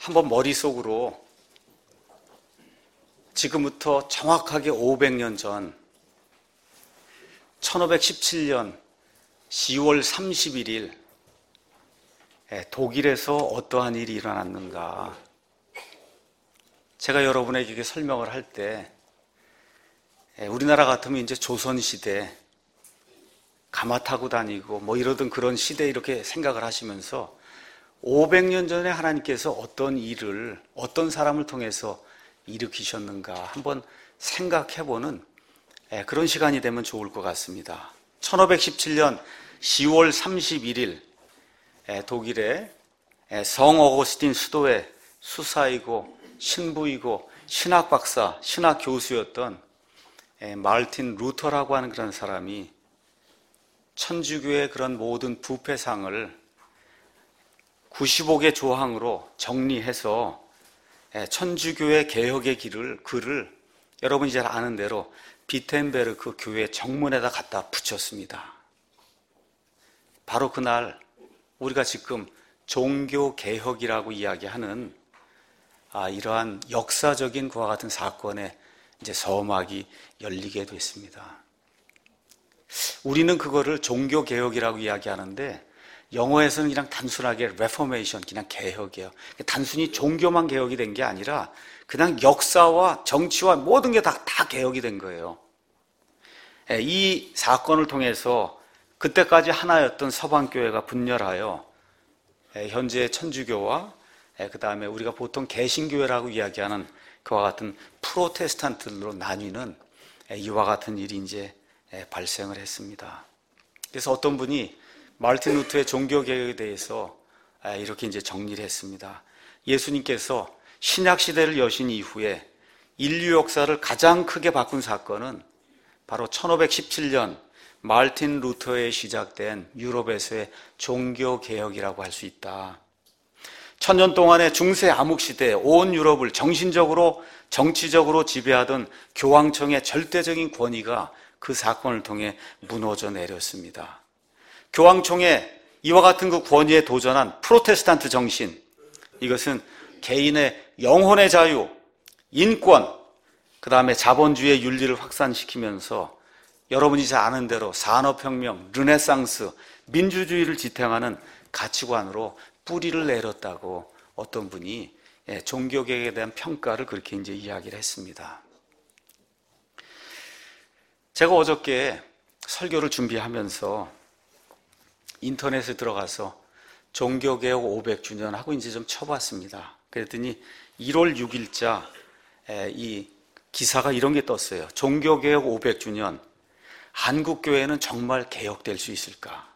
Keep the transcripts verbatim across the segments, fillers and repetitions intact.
한번 머릿속으로 지금부터 정확하게 오백 년 전 천오백십칠 년 시월 삼십일 일 독일에서 어떠한 일이 일어났는가. 제가 여러분에게 설명을 할 때 우리나라 같으면 이제 조선시대 가마 타고 다니고 뭐 이러던 그런 시대 이렇게 생각을 하시면서 오백 년 전에 하나님께서 어떤 일을 어떤 사람을 통해서 일으키셨는가 한번 생각해보는 그런 시간이 되면 좋을 것 같습니다. 천오백십칠 년 시월 삼십일 일 독일의 성 어거스틴 수도의 수사이고 신부이고 신학 박사, 신학 교수였던 마르틴 루터라고 하는 그런 사람이 천주교의 그런 모든 부패상을 구십오 개 조항으로 정리해서 천주교의 개혁의 길을, 글을 여러분이 잘 아는 대로 비텐베르크 교회 정문에다 갖다 붙였습니다. 바로 그날 우리가 지금 종교개혁이라고 이야기하는 아, 이러한 역사적인 그와 같은 사건에 이제 서막이 열리게 됐습니다. 우리는 그거를 종교개혁이라고 이야기하는데 영어에서는 그냥 단순하게 레포메이션, 그냥 개혁이에요. 단순히 종교만 개혁이 된 게 아니라 그냥 역사와 정치와 모든 게 다, 다 개혁이 된 거예요. 이 사건을 통해서 그때까지 하나였던 서방교회가 분열하여 현재 천주교와 그 다음에 우리가 보통 개신교회라고 이야기하는 그와 같은 프로테스탄트로 나뉘는 이와 같은 일이 이제 발생을 했습니다. 그래서 어떤 분이 마르틴 루터의 종교개혁에 대해서 이렇게 이제 정리를 했습니다. 예수님께서 신약시대를 여신 이후에 인류 역사를 가장 크게 바꾼 사건은 바로 천오백십칠 년 마르틴 루터에 시작된 유럽에서의 종교개혁이라고 할 수 있다. 천년 동안의 중세 암흑시대 온 유럽을 정신적으로 정치적으로 지배하던 교황청의 절대적인 권위가 그 사건을 통해 무너져 내렸습니다. 교황청의 이와 같은 그 권위에 도전한 프로테스탄트 정신, 이것은 개인의 영혼의 자유, 인권, 그 다음에 자본주의의 윤리를 확산시키면서 여러분이 잘 아는 대로 산업혁명, 르네상스, 민주주의를 지탱하는 가치관으로 뿌리를 내렸다고 어떤 분이 종교개혁에 대한 평가를 그렇게 이제 이야기를 했습니다. 제가 어저께 설교를 준비하면서 인터넷에 들어가서 종교개혁 오백 주년 하고 이제 좀 쳐봤습니다. 그랬더니 일월 육일자 이 기사가 이런 게 떴어요. 종교개혁 오백 주년, 한국교회는 정말 개혁될 수 있을까?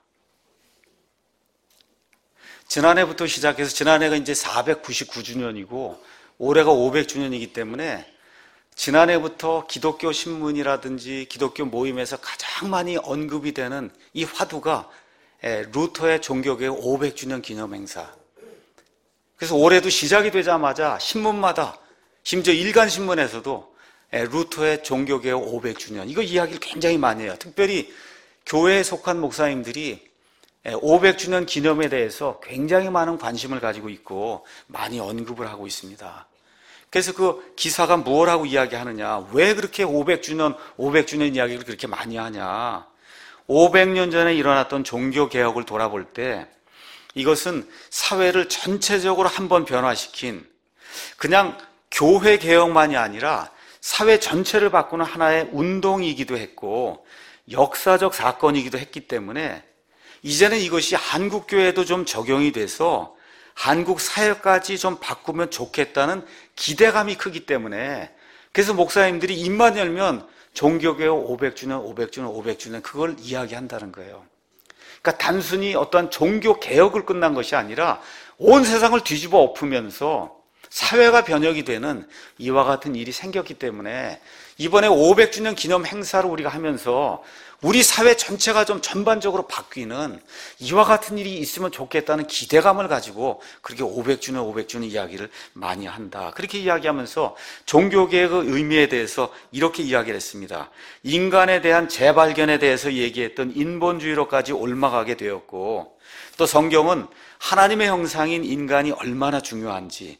지난해부터 시작해서 지난해가 이제 사백구십구 주년이고 올해가 오백 주년이기 때문에 지난해부터 기독교 신문이라든지 기독교 모임에서 가장 많이 언급이 되는 이 화두가 루터의 종교개혁 오백 주년 기념행사. 그래서 올해도 시작이 되자마자 신문마다 심지어 일간신문에서도 루터의 종교개혁 오백 주년 이거 이야기를 굉장히 많이 해요. 특별히 교회에 속한 목사님들이 오백 주년 기념에 대해서 굉장히 많은 관심을 가지고 있고 많이 언급을 하고 있습니다. 그래서 그 기사가 뭘 하고 이야기하느냐, 왜 그렇게 오백 주년, 오백 주년 이야기를 그렇게 많이 하냐. 오백 년 전에 일어났던 종교개혁을 돌아볼 때 이것은 사회를 전체적으로 한번 변화시킨 그냥 교회 개혁만이 아니라 사회 전체를 바꾸는 하나의 운동이기도 했고 역사적 사건이기도 했기 때문에 이제는 이것이 한국교회에도 좀 적용이 돼서 한국 사회까지 좀 바꾸면 좋겠다는 기대감이 크기 때문에 그래서 목사님들이 입만 열면 종교개혁 오백 주년, 오백 주년, 오백 주년 그걸 이야기한다는 거예요. 그러니까 단순히 어떠한 종교개혁을 끝난 것이 아니라 온 세상을 뒤집어 엎으면서 사회가 변혁이 되는 이와 같은 일이 생겼기 때문에 이번에 오백 주년 기념 행사를 우리가 하면서 우리 사회 전체가 좀 전반적으로 바뀌는 이와 같은 일이 있으면 좋겠다는 기대감을 가지고 그렇게 오백 주년, 오백 주년 이야기를 많이 한다. 그렇게 이야기하면서 종교개혁의 의미에 대해서 이렇게 이야기를 했습니다. 인간에 대한 재발견에 대해서 얘기했던 인본주의로까지 옮아가게 되었고 또 성경은 하나님의 형상인 인간이 얼마나 중요한지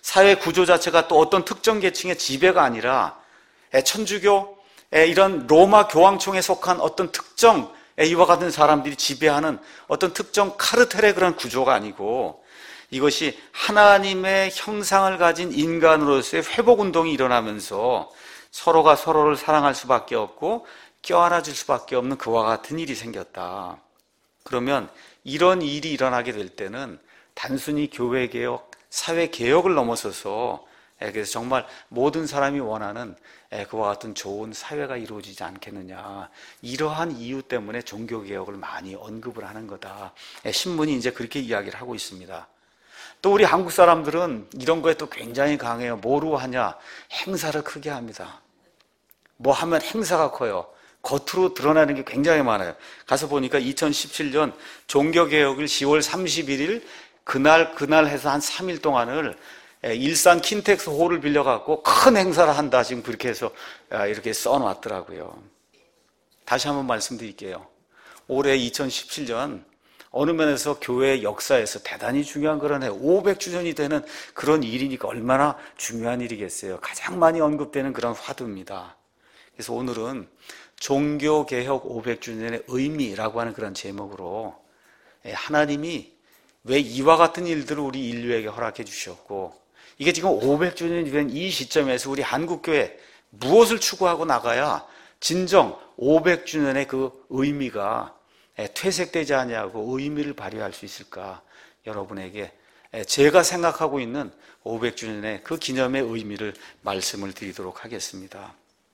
사회 구조 자체가 또 어떤 특정 계층의 지배가 아니라 천주교 이런 로마 교황청에 속한 어떤 특정 이와 같은 사람들이 지배하는 어떤 특정 카르텔의 그런 구조가 아니고 이것이 하나님의 형상을 가진 인간으로서의 회복운동이 일어나면서 서로가 서로를 사랑할 수밖에 없고 껴안아줄 수밖에 없는 그와 같은 일이 생겼다. 그러면 이런 일이 일어나게 될 때는 단순히 교회개혁, 사회개혁을 넘어서서 그래서 정말 모든 사람이 원하는 그와 같은 좋은 사회가 이루어지지 않겠느냐. 이러한 이유 때문에 종교개혁을 많이 언급을 하는 거다. 신문이 이제 그렇게 이야기를 하고 있습니다. 또 우리 한국 사람들은 이런 거에 또 굉장히 강해요. 뭐로 하냐? 행사를 크게 합니다. 뭐 하면 행사가 커요. 겉으로 드러나는 게 굉장히 많아요. 가서 보니까 이천십칠 년 종교개혁일 시월 삼십일일 그날 그날 해서 한 삼 일 동안을 일산 킨텍스 홀을 빌려갖고 큰 행사를 한다. 지금 그렇게 해서 이렇게 써놨더라고요. 다시 한번 말씀드릴게요. 올해 이천십칠 년 어느 면에서 교회 역사에서 대단히 중요한 그런 해, 오백 주년이 되는 그런 일이니까 얼마나 중요한 일이겠어요. 가장 많이 언급되는 그런 화두입니다. 그래서 오늘은 종교개혁 오백 주년의 의미라고 하는 그런 제목으로 하나님이 왜 이와 같은 일들을 우리 인류에게 허락해 주셨고 이게 지금 오백 주년이 된 이 시점에서 우리 한국교회 무엇을 추구하고 나가야 진정 오백 주년의 그 의미가 퇴색되지 않냐고 의미를 발휘할 수 있을까? 여러분에게 제가 생각하고 있는 오백 주년의 그 기념의 의미를 말씀을 드리도록 하겠습니다.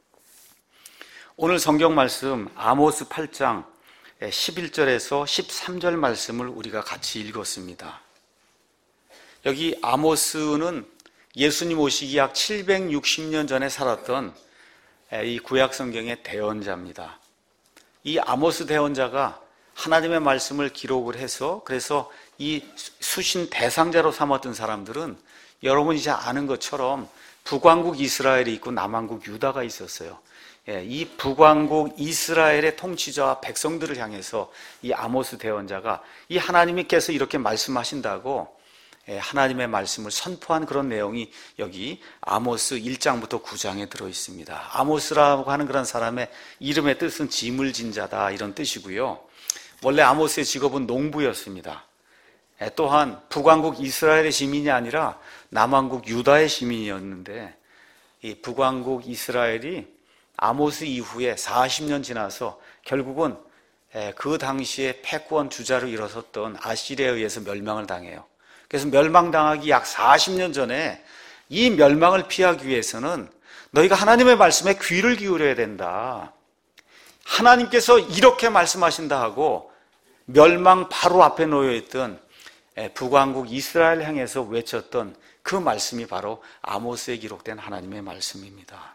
오늘 성경 말씀 아모스 팔 장 십일 절에서 십삼 절 말씀을 우리가 같이 읽었습니다. 여기 아모스는 예수님 오시기 약 칠백육십 년 전에 살았던 이 구약 성경의 대언자입니다. 이 아모스 대언자가 하나님의 말씀을 기록을 해서 그래서 이 수신 대상자로 삼았던 사람들은 여러분이 이제 아는 것처럼 북왕국 이스라엘이 있고 남왕국 유다가 있었어요. 이 북왕국 이스라엘의 통치자와 백성들을 향해서 이 아모스 대언자가 이 하나님께서 이렇게 말씀하신다고 하나님의 말씀을 선포한 그런 내용이 여기 아모스 일 장부터 구 장에 들어있습니다. 아모스라고 하는 그런 사람의 이름의 뜻은 짐을 진 자다 이런 뜻이고요. 원래 아모스의 직업은 농부였습니다. 또한 북왕국 이스라엘의 시민이 아니라 남왕국 유다의 시민이었는데 이 북왕국 이스라엘이 아모스 이후에 사십 년 지나서 결국은 그 당시에 패권 주자로 일어섰던 아시리아에 의해서 멸망을 당해요. 그래서 멸망당하기 약 사십 년 전에 이 멸망을 피하기 위해서는 너희가 하나님의 말씀에 귀를 기울여야 된다. 하나님께서 이렇게 말씀하신다 하고 멸망 바로 앞에 놓여있던 북왕국 이스라엘 향해서 외쳤던 그 말씀이 바로 아모스에 기록된 하나님의 말씀입니다.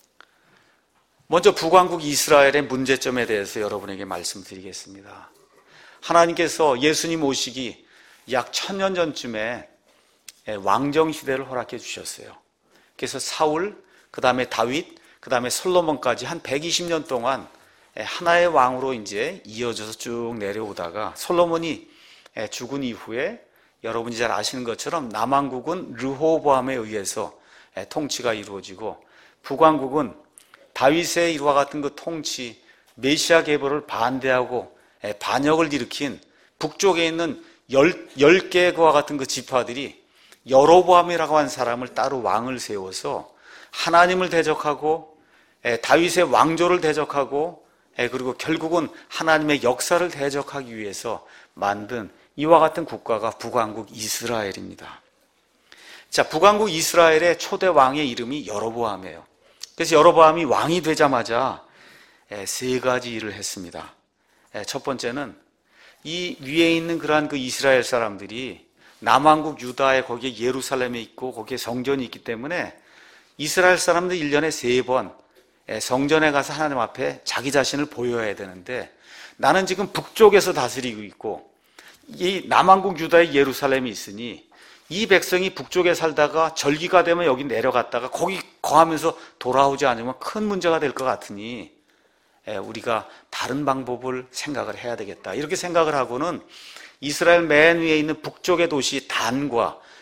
먼저 북왕국 이스라엘의 문제점에 대해서 여러분에게 말씀드리겠습니다. 하나님께서 예수님 오시기 약 천년 전쯤에 왕정 시대를 허락해 주셨어요. 그래서 사울, 그 다음에 다윗, 그 다음에 솔로몬까지 한 백이십 년 동안 하나의 왕으로 이제 이어져서 쭉 내려오다가 솔로몬이 죽은 이후에 여러분이 잘 아시는 것처럼 남왕국은 르호보암에 의해서 통치가 이루어지고 북왕국은 다윗의 일과 같은 그 통치, 메시아 계보를 반대하고 반역을 일으킨 북쪽에 있는 열 개의 그와 같은 그 지파들이 여로보암이라고 하는 사람을 따로 왕을 세워서 하나님을 대적하고 다윗의 왕조를 대적하고 그리고 결국은 하나님의 역사를 대적하기 위해서 만든 이와 같은 국가가 북왕국 이스라엘입니다. 자, 북왕국 이스라엘의 초대 왕의 이름이 여로보암이에요. 그래서 여로보암이 왕이 되자마자 세 가지 일을 했습니다. 첫 번째는 이 위에 있는 그러한 그 이스라엘 사람들이 남왕국 유다에 거기에 예루살렘에 있고 거기에 성전이 있기 때문에 이스라엘 사람들 일 년에 세 번 성전에 가서 하나님 앞에 자기 자신을 보여야 되는데 나는 지금 북쪽에서 다스리고 있고 이 남왕국 유다의 예루살렘이 있으니 이 백성이 북쪽에 살다가 절기가 되면 여기 내려갔다가 거기 거하면서 돌아오지 않으면 큰 문제가 될 것 같으니 우리가 다른 방법을 생각을 해야 되겠다. 이렇게 생각을 하고는 이스라엘 맨 위에 있는 북쪽의 도시 단과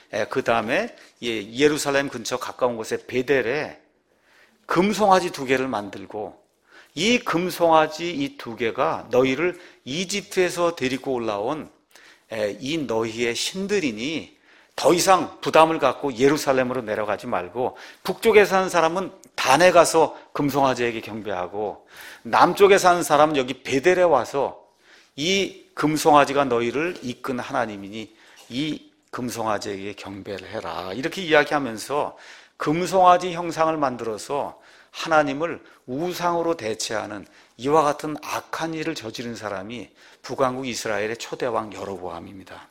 그 다음에 예루살렘 근처 가까운 곳에 베델에 금송아지 두 개를 만들고 이 금송아지 이 두 개가 너희를 이집트에서 데리고 올라온 이 너희의 신들이니 더 이상 부담을 갖고 예루살렘으로 내려가지 말고 북쪽에 사는 사람은 단에 가서 금송아지에게 경배하고 남쪽에 사는 사람은 여기 베델에 와서 이 금송아지가 너희를 이끈 하나님이니 이 금송아지에게 경배를 해라. 이렇게 이야기하면서 금송아지 형상을 만들어서 하나님을 우상으로 대체하는 이와 같은 악한 일을 저지른 사람이 북왕국 이스라엘의 초대왕 여로보암입니다.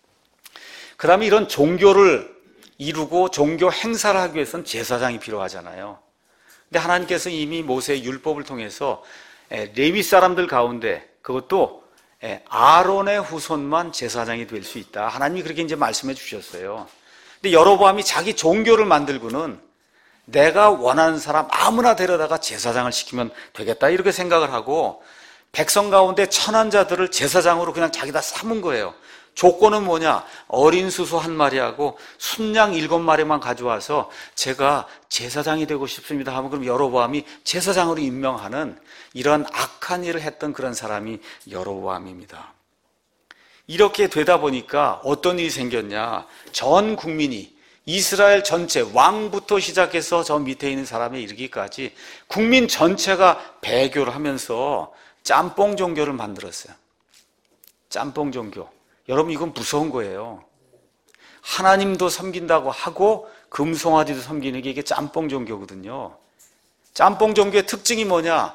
그 다음에 이런 종교를 이루고 종교 행사를 하기 위해서는 제사장이 필요하잖아요. 근데 하나님께서 이미 모세의 율법을 통해서 레위 사람들 가운데 그것도 아론의 후손만 제사장이 될 수 있다. 하나님이 그렇게 이제 말씀해 주셨어요. 근데 여로보암이 자기 종교를 만들고는 내가 원하는 사람 아무나 데려다가 제사장을 시키면 되겠다 이렇게 생각을 하고 백성 가운데 천한 자들을 제사장으로 그냥 자기다 삼은 거예요. 조건은 뭐냐? 어린 수소 한 마리하고 순양 일곱 마리만 가져와서 제가 제사장이 되고 싶습니다 하면 그럼 여로보암이 제사장으로 임명하는 이런 악한 일을 했던 그런 사람이 여로보암입니다. 이렇게 되다 보니까 어떤 일이 생겼냐? 전 국민이 이스라엘 전체 왕부터 시작해서 저 밑에 있는 사람에 이르기까지 국민 전체가 배교를 하면서 짬뽕 종교를 만들었어요. 짬뽕 종교. 여러분 이건 무서운 거예요. 하나님도 섬긴다고 하고 금송아지도 섬기는 게 이게 짬뽕 종교거든요. 짬뽕 종교의 특징이 뭐냐?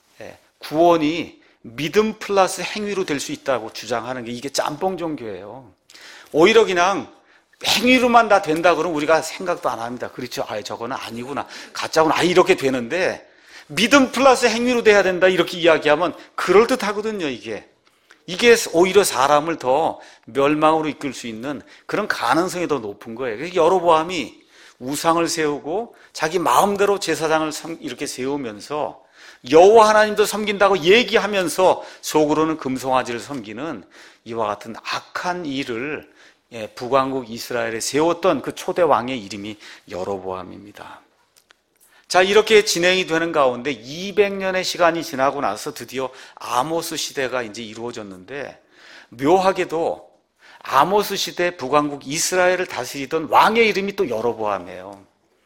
구원이 믿음 플러스 행위로 될 수 있다고 주장하는 게 이게 짬뽕 종교예요. 오히려 그냥 행위로만 다 된다 그러면 우리가 생각도 안 합니다. 그렇죠. 아, 저거는 아니구나. 가짜구나. 아, 이렇게 되는데 믿음 플러스 행위로 돼야 된다 이렇게 이야기하면 그럴듯하거든요, 이게. 이게 오히려 사람을 더 멸망으로 이끌 수 있는 그런 가능성이 더 높은 거예요. 그래서 여로보암이 우상을 세우고 자기 마음대로 제사장을 이렇게 세우면서 여호와 하나님도 섬긴다고 얘기하면서 속으로는 금송아지를 섬기는 이와 같은 악한 일을 북왕국 이스라엘에 세웠던 그 초대 왕의 이름이 여로보암입니다. 자, 이렇게 진행이 되는 가운데 이백 년의 시간이 지나고 나서 드디어 아모스 시대가 이제 이루어졌는데 묘하게도 아모스 시대 북왕국 이스라엘을 다스리던 왕의 이름이 또 여로보암이에요.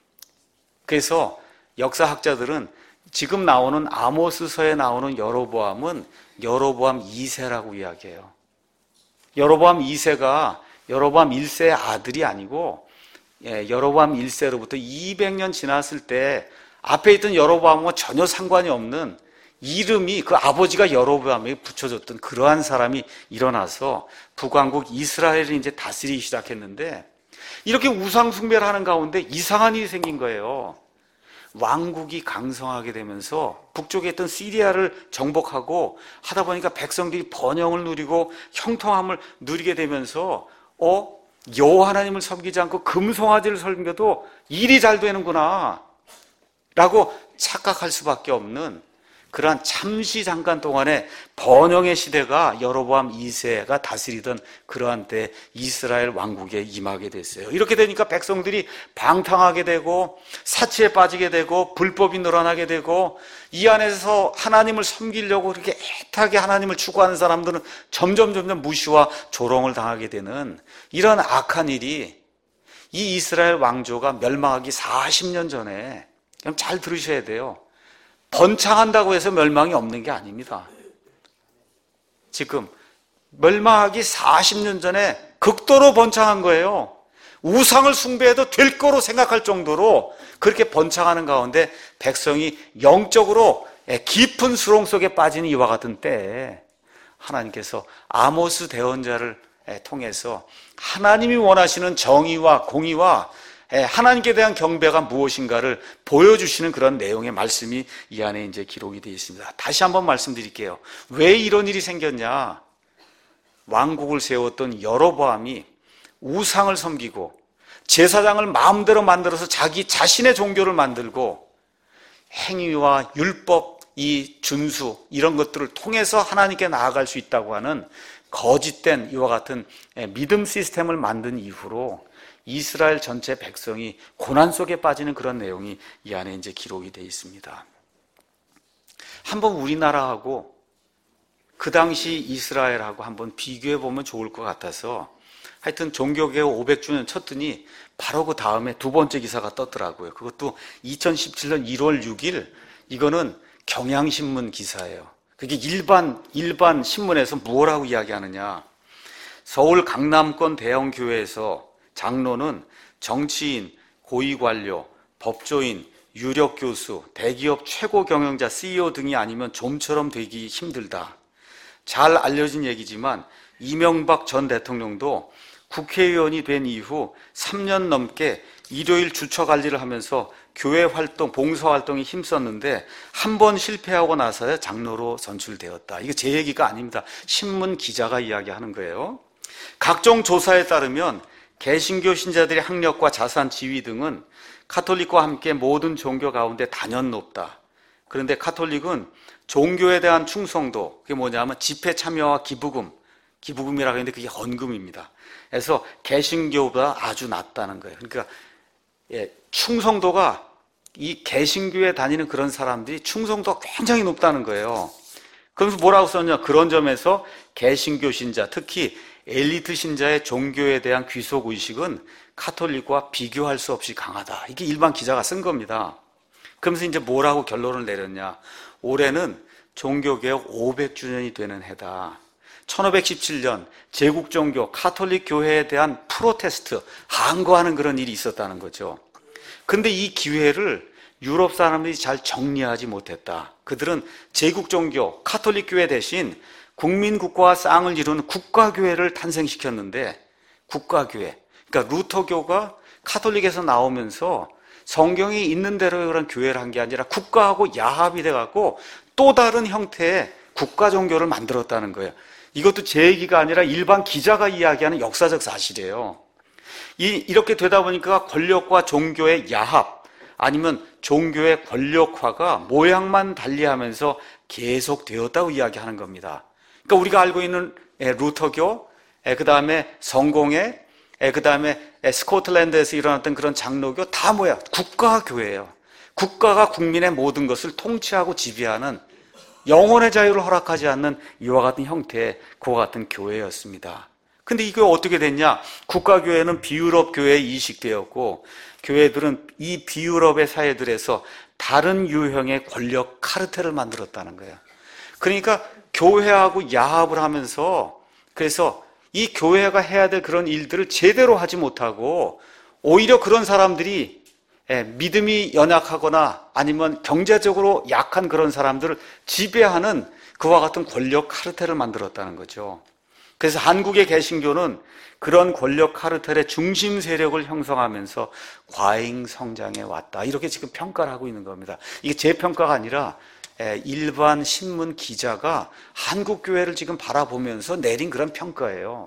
그래서 역사학자들은 지금 나오는 아모스서에 나오는 여로보암은 여로보암 이 세라고 이야기해요. 여로보암 이 세가 여로보암 일 세의 아들이 아니고 예, 여로보암 일 세로부터 이백 년 지났을 때 앞에 있던 여로보암과 전혀 상관이 없는 이름이 그 아버지가 여로보암에게 붙여줬던 그러한 사람이 일어나서 북왕국 이스라엘을 이제 다스리기 시작했는데 이렇게 우상 숭배를 하는 가운데 이상한 일이 생긴 거예요. 왕국이 강성하게 되면서 북쪽에 있던 시리아를 정복하고 하다 보니까 백성들이 번영을 누리고 형통함을 누리게 되면서 어? 여호와 하나님을 섬기지 않고 금송아지를 섬겨도 일이 잘 되는구나 라고 착각할 수밖에 없는 그러한 잠시 잠깐 동안의 번영의 시대가 여로보암 이 세가 다스리던 그러한 때 이스라엘 왕국에 임하게 됐어요. 이렇게 되니까 백성들이 방탕하게 되고 사치에 빠지게 되고 불법이 늘어나게 되고 이 안에서 하나님을 섬기려고 그렇게 애타게 하나님을 추구하는 사람들은 점점 점점 무시와 조롱을 당하게 되는 이런 악한 일이 이 이스라엘 왕조가 멸망하기 사십 년 전에 그럼 잘 들으셔야 돼요. 번창한다고 해서 멸망이 없는 게 아닙니다. 지금 멸망하기 사십 년 전에 극도로 번창한 거예요. 우상을 숭배해도 될 거로 생각할 정도로 그렇게 번창하는 가운데 백성이 영적으로 깊은 수렁 속에 빠지는 이와 같은 때에 하나님께서 아모스 대언자를 통해서 하나님이 원하시는 정의와 공의와 하나님께 대한 경배가 무엇인가를 보여주시는 그런 내용의 말씀이 이 안에 이제 기록이 되어 있습니다. 다시 한번 말씀드릴게요. 왜 이런 일이 생겼냐? 왕국을 세웠던 여로보암이 우상을 섬기고 제사장을 마음대로 만들어서 자기 자신의 종교를 만들고 행위와 율법, 이 준수 이런 것들을 통해서 하나님께 나아갈 수 있다고 하는 거짓된 이와 같은 믿음 시스템을 만든 이후로 이스라엘 전체 백성이 고난 속에 빠지는 그런 내용이 이 안에 이제 기록이 되어 있습니다. 한번 우리나라하고 그 당시 이스라엘하고 한번 비교해 보면 좋을 것 같아서 하여튼 종교개혁 오백 주년 쳤더니 바로 그 다음에 두 번째 기사가 떴더라고요. 그것도 이천십칠 년 일월 육일, 이거는 경향신문 기사예요. 그게 일반, 일반 신문에서 뭐라고 이야기하느냐. 서울 강남권 대형 교회에서 장로는 정치인, 고위관료, 법조인, 유력 교수, 대기업 최고 경영자, 씨이오 등이 아니면 좀처럼 되기 힘들다. 잘 알려진 얘기지만 이명박 전 대통령도 국회의원이 된 이후 삼 년 넘게 일요일 주처 관리를 하면서 교회 활동, 봉사 활동에 힘썼는데 한 번 실패하고 나서야 장로로 선출되었다. 이거 제 얘기가 아닙니다. 신문 기자가 이야기하는 거예요. 각종 조사에 따르면 개신교 신자들의 학력과 자산, 지위 등은 카톨릭과 함께 모든 종교 가운데 단연 높다. 그런데 카톨릭은 종교에 대한 충성도, 그게 뭐냐면 집회 참여와 기부금, 기부금이라고 했는데 그게 헌금입니다. 그래서 개신교보다 아주 낮다는 거예요. 그러니까 예, 충성도가, 이 개신교에 다니는 그런 사람들이 충성도가 굉장히 높다는 거예요. 그러면서 뭐라고 썼냐? 그런 점에서 개신교 신자, 특히 엘리트 신자의 종교에 대한 귀속의식은 카톨릭과 비교할 수 없이 강하다. 이게 일반 기자가 쓴 겁니다. 그러면서 이제 뭐라고 결론을 내렸냐? 올해는 종교개혁 오백 주년이 되는 해다. 천오백십칠 년 제국종교 카톨릭 교회에 대한 프로테스트, 항거하는 그런 일이 있었다는 거죠. 근데 이 기회를 유럽 사람들이 잘 정리하지 못했다. 그들은 제국종교 카톨릭 교회 대신 국민국가와 쌍을 이루는 국가교회를 탄생시켰는데, 국가교회, 그러니까 루터교가 카톨릭에서 나오면서 성경이 있는 대로 그런 교회를 한 게 아니라 국가하고 야합이 돼갖고 또 다른 형태의 국가 종교를 만들었다는 거예요. 이것도 제 얘기가 아니라 일반 기자가 이야기하는 역사적 사실이에요. 이, 이렇게 되다 보니까 권력과 종교의 야합, 아니면 종교의 권력화가 모양만 달리하면서 계속되었다고 이야기하는 겁니다. 그러니까 우리가 알고 있는 루터교, 그 다음에 성공회, 그 다음에 스코틀랜드에서 일어났던 그런 장로교, 다 뭐야? 국가교회예요. 국가가 국민의 모든 것을 통치하고 지배하는, 영혼의 자유를 허락하지 않는 이와 같은 형태의 그와 같은 교회였습니다. 근데 이게 어떻게 됐냐? 국가교회는 비유럽 교회에 이식되었고, 교회들은 이 비유럽의 사회들에서 다른 유형의 권력 카르텔을 만들었다는 거예요. 그러니까 교회하고 야합을 하면서, 그래서 이 교회가 해야 될 그런 일들을 제대로 하지 못하고 오히려 그런 사람들이 믿음이 연약하거나 아니면 경제적으로 약한 그런 사람들을 지배하는 그와 같은 권력 카르텔을 만들었다는 거죠. 그래서 한국의 개신교는 그런 권력 카르텔의 중심 세력을 형성하면서 과잉 성장해 왔다. 이렇게 지금 평가를 하고 있는 겁니다. 이게 제 평가가 아니라 일반 신문 기자가 한국 교회를 지금 바라보면서 내린 그런 평가예요.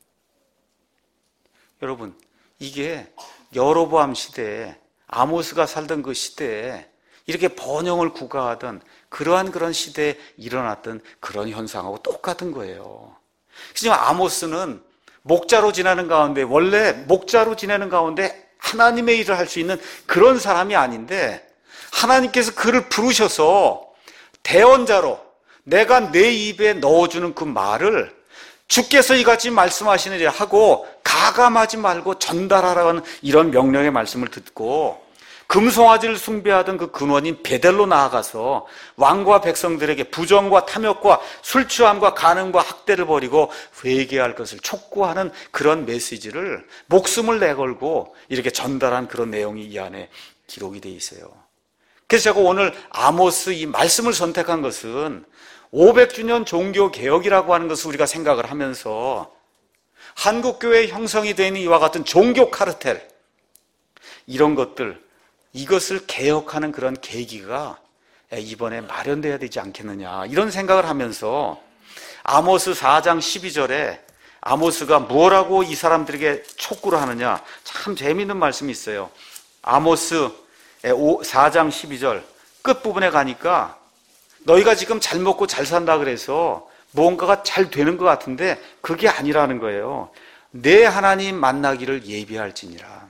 여러분, 이게 여로보암 시대에, 아모스가 살던 그 시대에 이렇게 번영을 구가하던 그러한 그런 시대에 일어났던 그런 현상하고 똑같은 거예요. 지금 아모스는 목자로 지내는 가운데, 원래 목자로 지내는 가운데 하나님의 일을 할 수 있는 그런 사람이 아닌데, 하나님께서 그를 부르셔서 대언자로 내가 내 입에 넣어주는 그 말을 주께서 이같이 말씀하시느니라 하고 가감하지 말고 전달하라는 이런 명령의 말씀을 듣고, 금송아지를 숭배하던 그 근원인 베델로 나아가서 왕과 백성들에게 부정과 탐욕과 술 취함과 간음과 학대를 벌이고 회개할 것을 촉구하는 그런 메시지를 목숨을 내걸고 이렇게 전달한 그런 내용이 이 안에 기록이 되어 있어요. 그래서 제가 오늘 아모스 이 말씀을 선택한 것은 오백 주년 종교개혁이라고 하는 것을 우리가 생각을 하면서 한국교회 형성이 되어 있는 이와 같은 종교 카르텔, 이런 것들, 이것을 개혁하는 그런 계기가 이번에 마련돼야 되지 않겠느냐, 이런 생각을 하면서 아모스 사 장 십이 절에 아모스가 뭐라고 이 사람들에게 촉구를 하느냐, 참 재미있는 말씀이 있어요. 아모스 사 장 십이 절 끝부분에 가니까 너희가 지금 잘 먹고 잘 산다 그래서 무언가가 잘 되는 것 같은데 그게 아니라는 거예요. 내 하나님 만나기를 예비할지니라.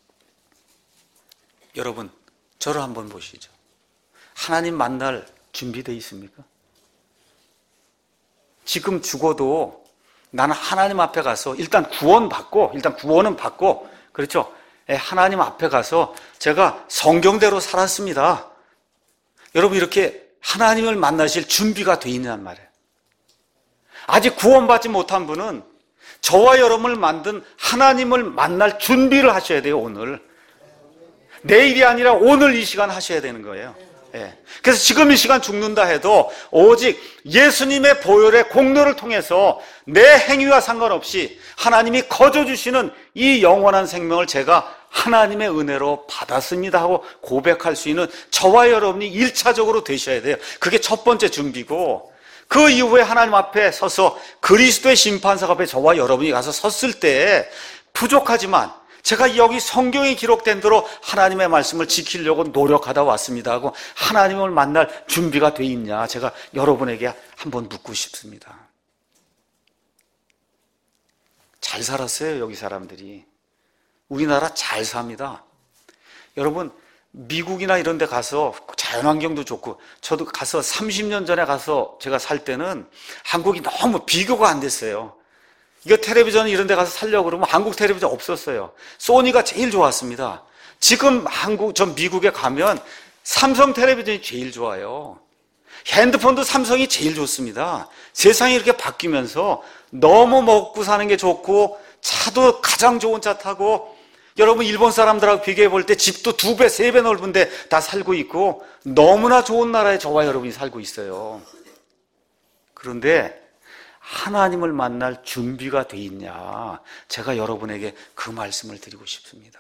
여러분, 저를 한번 보시죠. 하나님 만날 준비되어 있습니까? 지금 죽어도 나는 하나님 앞에 가서 일단 구원 받고, 일단 구원은 받고, 그렇죠? 하나님 앞에 가서 제가 성경대로 살았습니다. 여러분, 이렇게 하나님을 만나실 준비가 되어 있느란 말이에요. 아직 구원받지 못한 분은 저와 여러분을 만든 하나님을 만날 준비를 하셔야 돼요. 오늘 내일이 아니라 오늘 이 시간 하셔야 되는 거예요. 예. 그래서 지금 이 시간 죽는다 해도 오직 예수님의 보혈의 공로를 통해서 내 행위와 상관없이 하나님이 거저 주시는 이 영원한 생명을 제가 하나님의 은혜로 받았습니다 하고 고백할 수 있는 저와 여러분이 일차적으로 되셔야 돼요. 그게 첫 번째 준비고, 그 이후에 하나님 앞에 서서 그리스도의 심판석 앞에 저와 여러분이 가서 섰을 때 부족하지만 제가 여기 성경에 기록된 대로 하나님의 말씀을 지키려고 노력하다 왔습니다 하고 하나님을 만날 준비가 돼 있냐, 제가 여러분에게 한번 묻고 싶습니다. 잘 살았어요, 여기 사람들이. 우리나라 잘 삽니다. 여러분, 미국이나 이런 데 가서 자연환경도 좋고, 저도 가서 삼십 년 전에 가서 제가 살 때는 한국이 너무 비교가 안 됐어요. 이거 텔레비전 이런 데 가서 살려고 그러면 한국 텔레비전 없었어요. 소니가 제일 좋았습니다. 지금 한국, 전 미국에 가면 삼성 텔레비전이 제일 좋아요. 핸드폰도 삼성이 제일 좋습니다. 세상이 이렇게 바뀌면서 너무 먹고 사는 게 좋고, 차도 가장 좋은 차 타고, 여러분 일본 사람들하고 비교해 볼 때 집도 두 배, 세 배 넓은데 다 살고 있고 너무나 좋은 나라에 저와 여러분이 살고 있어요. 그런데 하나님을 만날 준비가 돼 있냐, 제가 여러분에게 그 말씀을 드리고 싶습니다.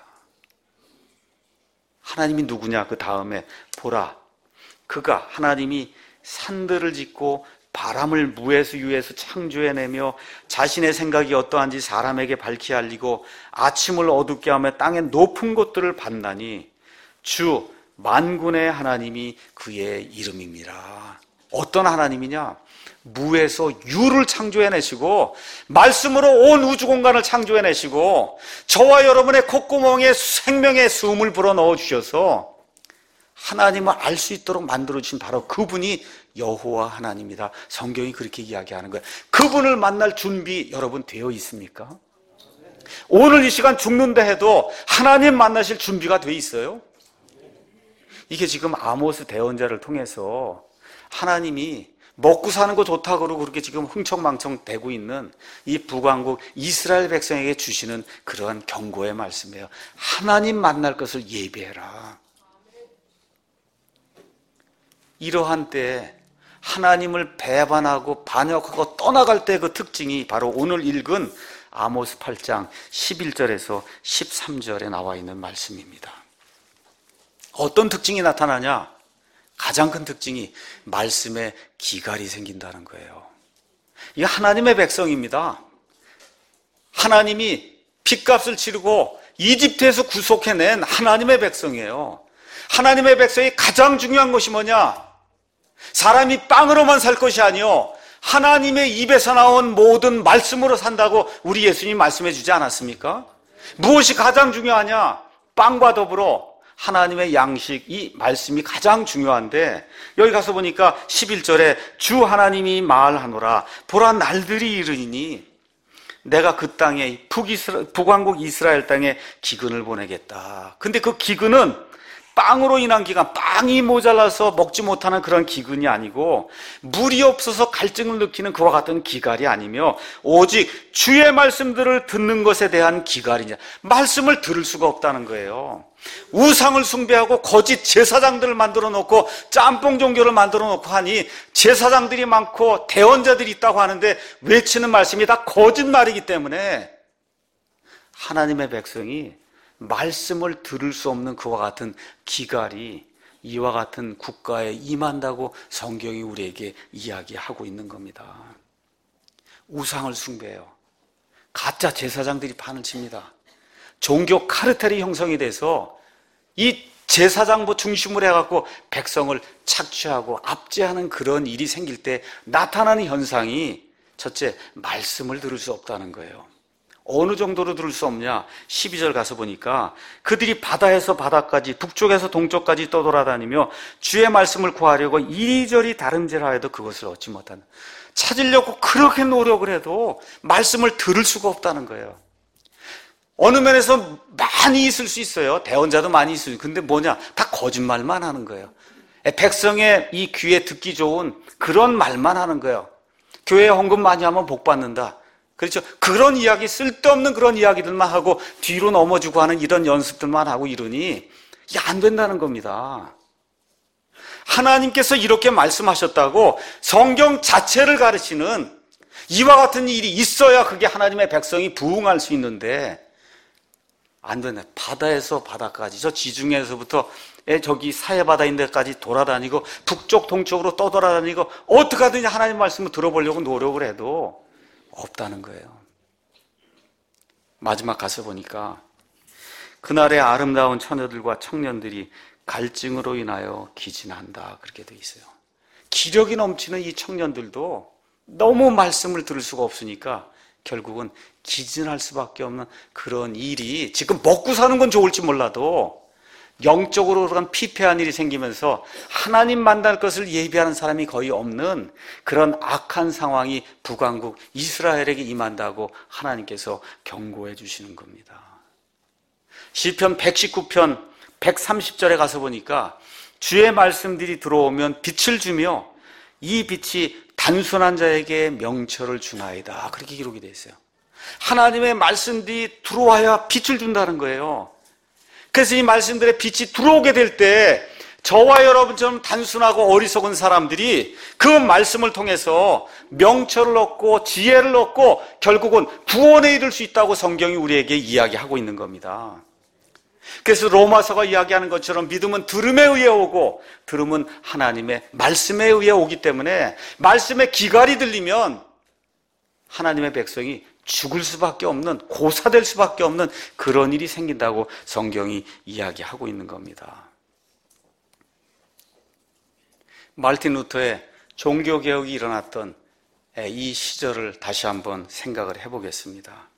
하나님이 누구냐? 그 다음에 보라, 그가 하나님이 산들을 짓고 바람을 무에서 유에서 창조해내며 자신의 생각이 어떠한지 사람에게 밝히 알리고 아침을 어둡게 하며 땅의 높은 곳들을 봤나니 주 만군의 하나님이 그의 이름입니다. 어떤 하나님이냐? 무에서 유를 창조해내시고 말씀으로 온 우주 공간을 창조해내시고 저와 여러분의 콧구멍에 생명의 숨을 불어넣어 주셔서 하나님을 알 수 있도록 만들어주신 바로 그분이 여호와 하나님이다. 성경이 그렇게 이야기하는 거예요. 그분을 만날 준비 여러분 되어 있습니까? 오늘 이 시간 죽는다 해도 하나님 만나실 준비가 되어 있어요? 이게 지금 아모스 대언자를 통해서 하나님이 먹고 사는 거 좋다고 그러고 그렇게 지금 흥청망청 되고 있는 이 북왕국 이스라엘 백성에게 주시는 그러한 경고의 말씀이에요. 하나님 만날 것을 예비해라. 이러한 때에 하나님을 배반하고 반역하고 떠나갈 때 그 특징이 바로 오늘 읽은 아모스 팔 장 십일 절에서 십삼 절에 나와 있는 말씀입니다. 어떤 특징이 나타나냐? 가장 큰 특징이 말씀에 기갈이 생긴다는 거예요. 이게 하나님의 백성입니다. 하나님이 핏값을 치르고 이집트에서 구속해낸 하나님의 백성이에요. 하나님의 백성이 가장 중요한 것이 뭐냐? 사람이 빵으로만 살 것이 아니요 하나님의 입에서 나온 모든 말씀으로 산다고 우리 예수님 말씀해 주지 않았습니까? 무엇이 가장 중요하냐? 빵과 더불어 하나님의 양식, 이 말씀이 가장 중요한데, 여기 가서 보니까 십일 절에 주 하나님이 말하노라 보라 날들이 이르니 내가 그 땅에 북이스라, 북왕국 이스라엘 땅에 기근을 보내겠다. 근데 그 기근은 빵으로 인한 기간, 빵이 모자라서 먹지 못하는 그런 기근이 아니고 물이 없어서 갈증을 느끼는 그와 같은 기갈이 아니며 오직 주의 말씀들을 듣는 것에 대한 기갈이냐. 말씀을 들을 수가 없다는 거예요. 우상을 숭배하고 거짓 제사장들을 만들어 놓고 짬뽕 종교를 만들어 놓고 하니 제사장들이 많고 대언자들이 있다고 하는데 외치는 말씀이 다 거짓말이기 때문에 하나님의 백성이 말씀을 들을 수 없는 그와 같은 기갈이 이와 같은 국가에 임한다고 성경이 우리에게 이야기하고 있는 겁니다. 우상을 숭배해요. 가짜 제사장들이 판을 칩니다. 종교 카르텔이 형성이 돼서 이 제사장부 중심으로 해갖고 백성을 착취하고 압제하는 그런 일이 생길 때 나타나는 현상이 첫째, 말씀을 들을 수 없다는 거예요. 어느 정도로 들을 수 없냐? 십이 절 가서 보니까 그들이 바다에서 바다까지 북쪽에서 동쪽까지 떠돌아다니며 주의 말씀을 구하려고 이리저리 다름질하여도 그것을 얻지 못한다. 찾으려고 그렇게 노력을 해도 말씀을 들을 수가 없다는 거예요. 어느 면에서 많이 있을 수 있어요. 대언자도 많이 있어요. 근데 뭐냐? 다 거짓말만 하는 거예요. 백성의 이 귀에 듣기 좋은 그런 말만 하는 거예요. 교회에 헌금 많이 하면 복 받는다. 그렇죠. 그런 이야기, 쓸데없는 그런 이야기들만 하고 뒤로 넘어지고 하는 이런 연습들만 하고 이러니 이게 안 된다는 겁니다. 하나님께서 이렇게 말씀하셨다고 성경 자체를 가르치는 이와 같은 일이 있어야 그게 하나님의 백성이 부응할 수 있는데 안 된다. 바다에서 바다까지, 저 지중해에서부터 저기 사해바다인 데까지 돌아다니고 북쪽 동쪽으로 떠돌아다니고 어떻게 하든지 하나님 말씀을 들어보려고 노력을 해도 없다는 거예요. 마지막 가서 보니까 그날의 아름다운 처녀들과 청년들이 갈증으로 인하여 기진한다, 그렇게 돼 있어요. 기력이 넘치는 이 청년들도 너무 말씀을 들을 수가 없으니까 결국은 기진할 수밖에 없는 그런 일이, 지금 먹고 사는 건 좋을지 몰라도 영적으로 그런 피폐한 일이 생기면서 하나님 만날 것을 예비하는 사람이 거의 없는 그런 악한 상황이 북왕국 이스라엘에게 임한다고 하나님께서 경고해 주시는 겁니다. 시편 백십구 편 백삼십 절에 가서 보니까 주의 말씀들이 들어오면 빛을 주며 이 빛이 단순한 자에게 명철을 주나이다, 그렇게 기록이 되어 있어요. 하나님의 말씀들이 들어와야 빛을 준다는 거예요. 그래서 이 말씀들의 빛이 들어오게 될 때 저와 여러분처럼 단순하고 어리석은 사람들이 그 말씀을 통해서 명철을 얻고 지혜를 얻고 결국은 구원에 이를 수 있다고 성경이 우리에게 이야기하고 있는 겁니다. 그래서 로마서가 이야기하는 것처럼 믿음은 들음에 의해 오고 들음은 하나님의 말씀에 의해 오기 때문에 말씀의 기갈이 들리면 하나님의 백성이 죽을 수밖에 없는, 고사될 수밖에 없는 그런 일이 생긴다고 성경이 이야기하고 있는 겁니다. 마르틴 루터의 종교개혁이 일어났던 이 시절을 다시 한번 생각을 해보겠습니다.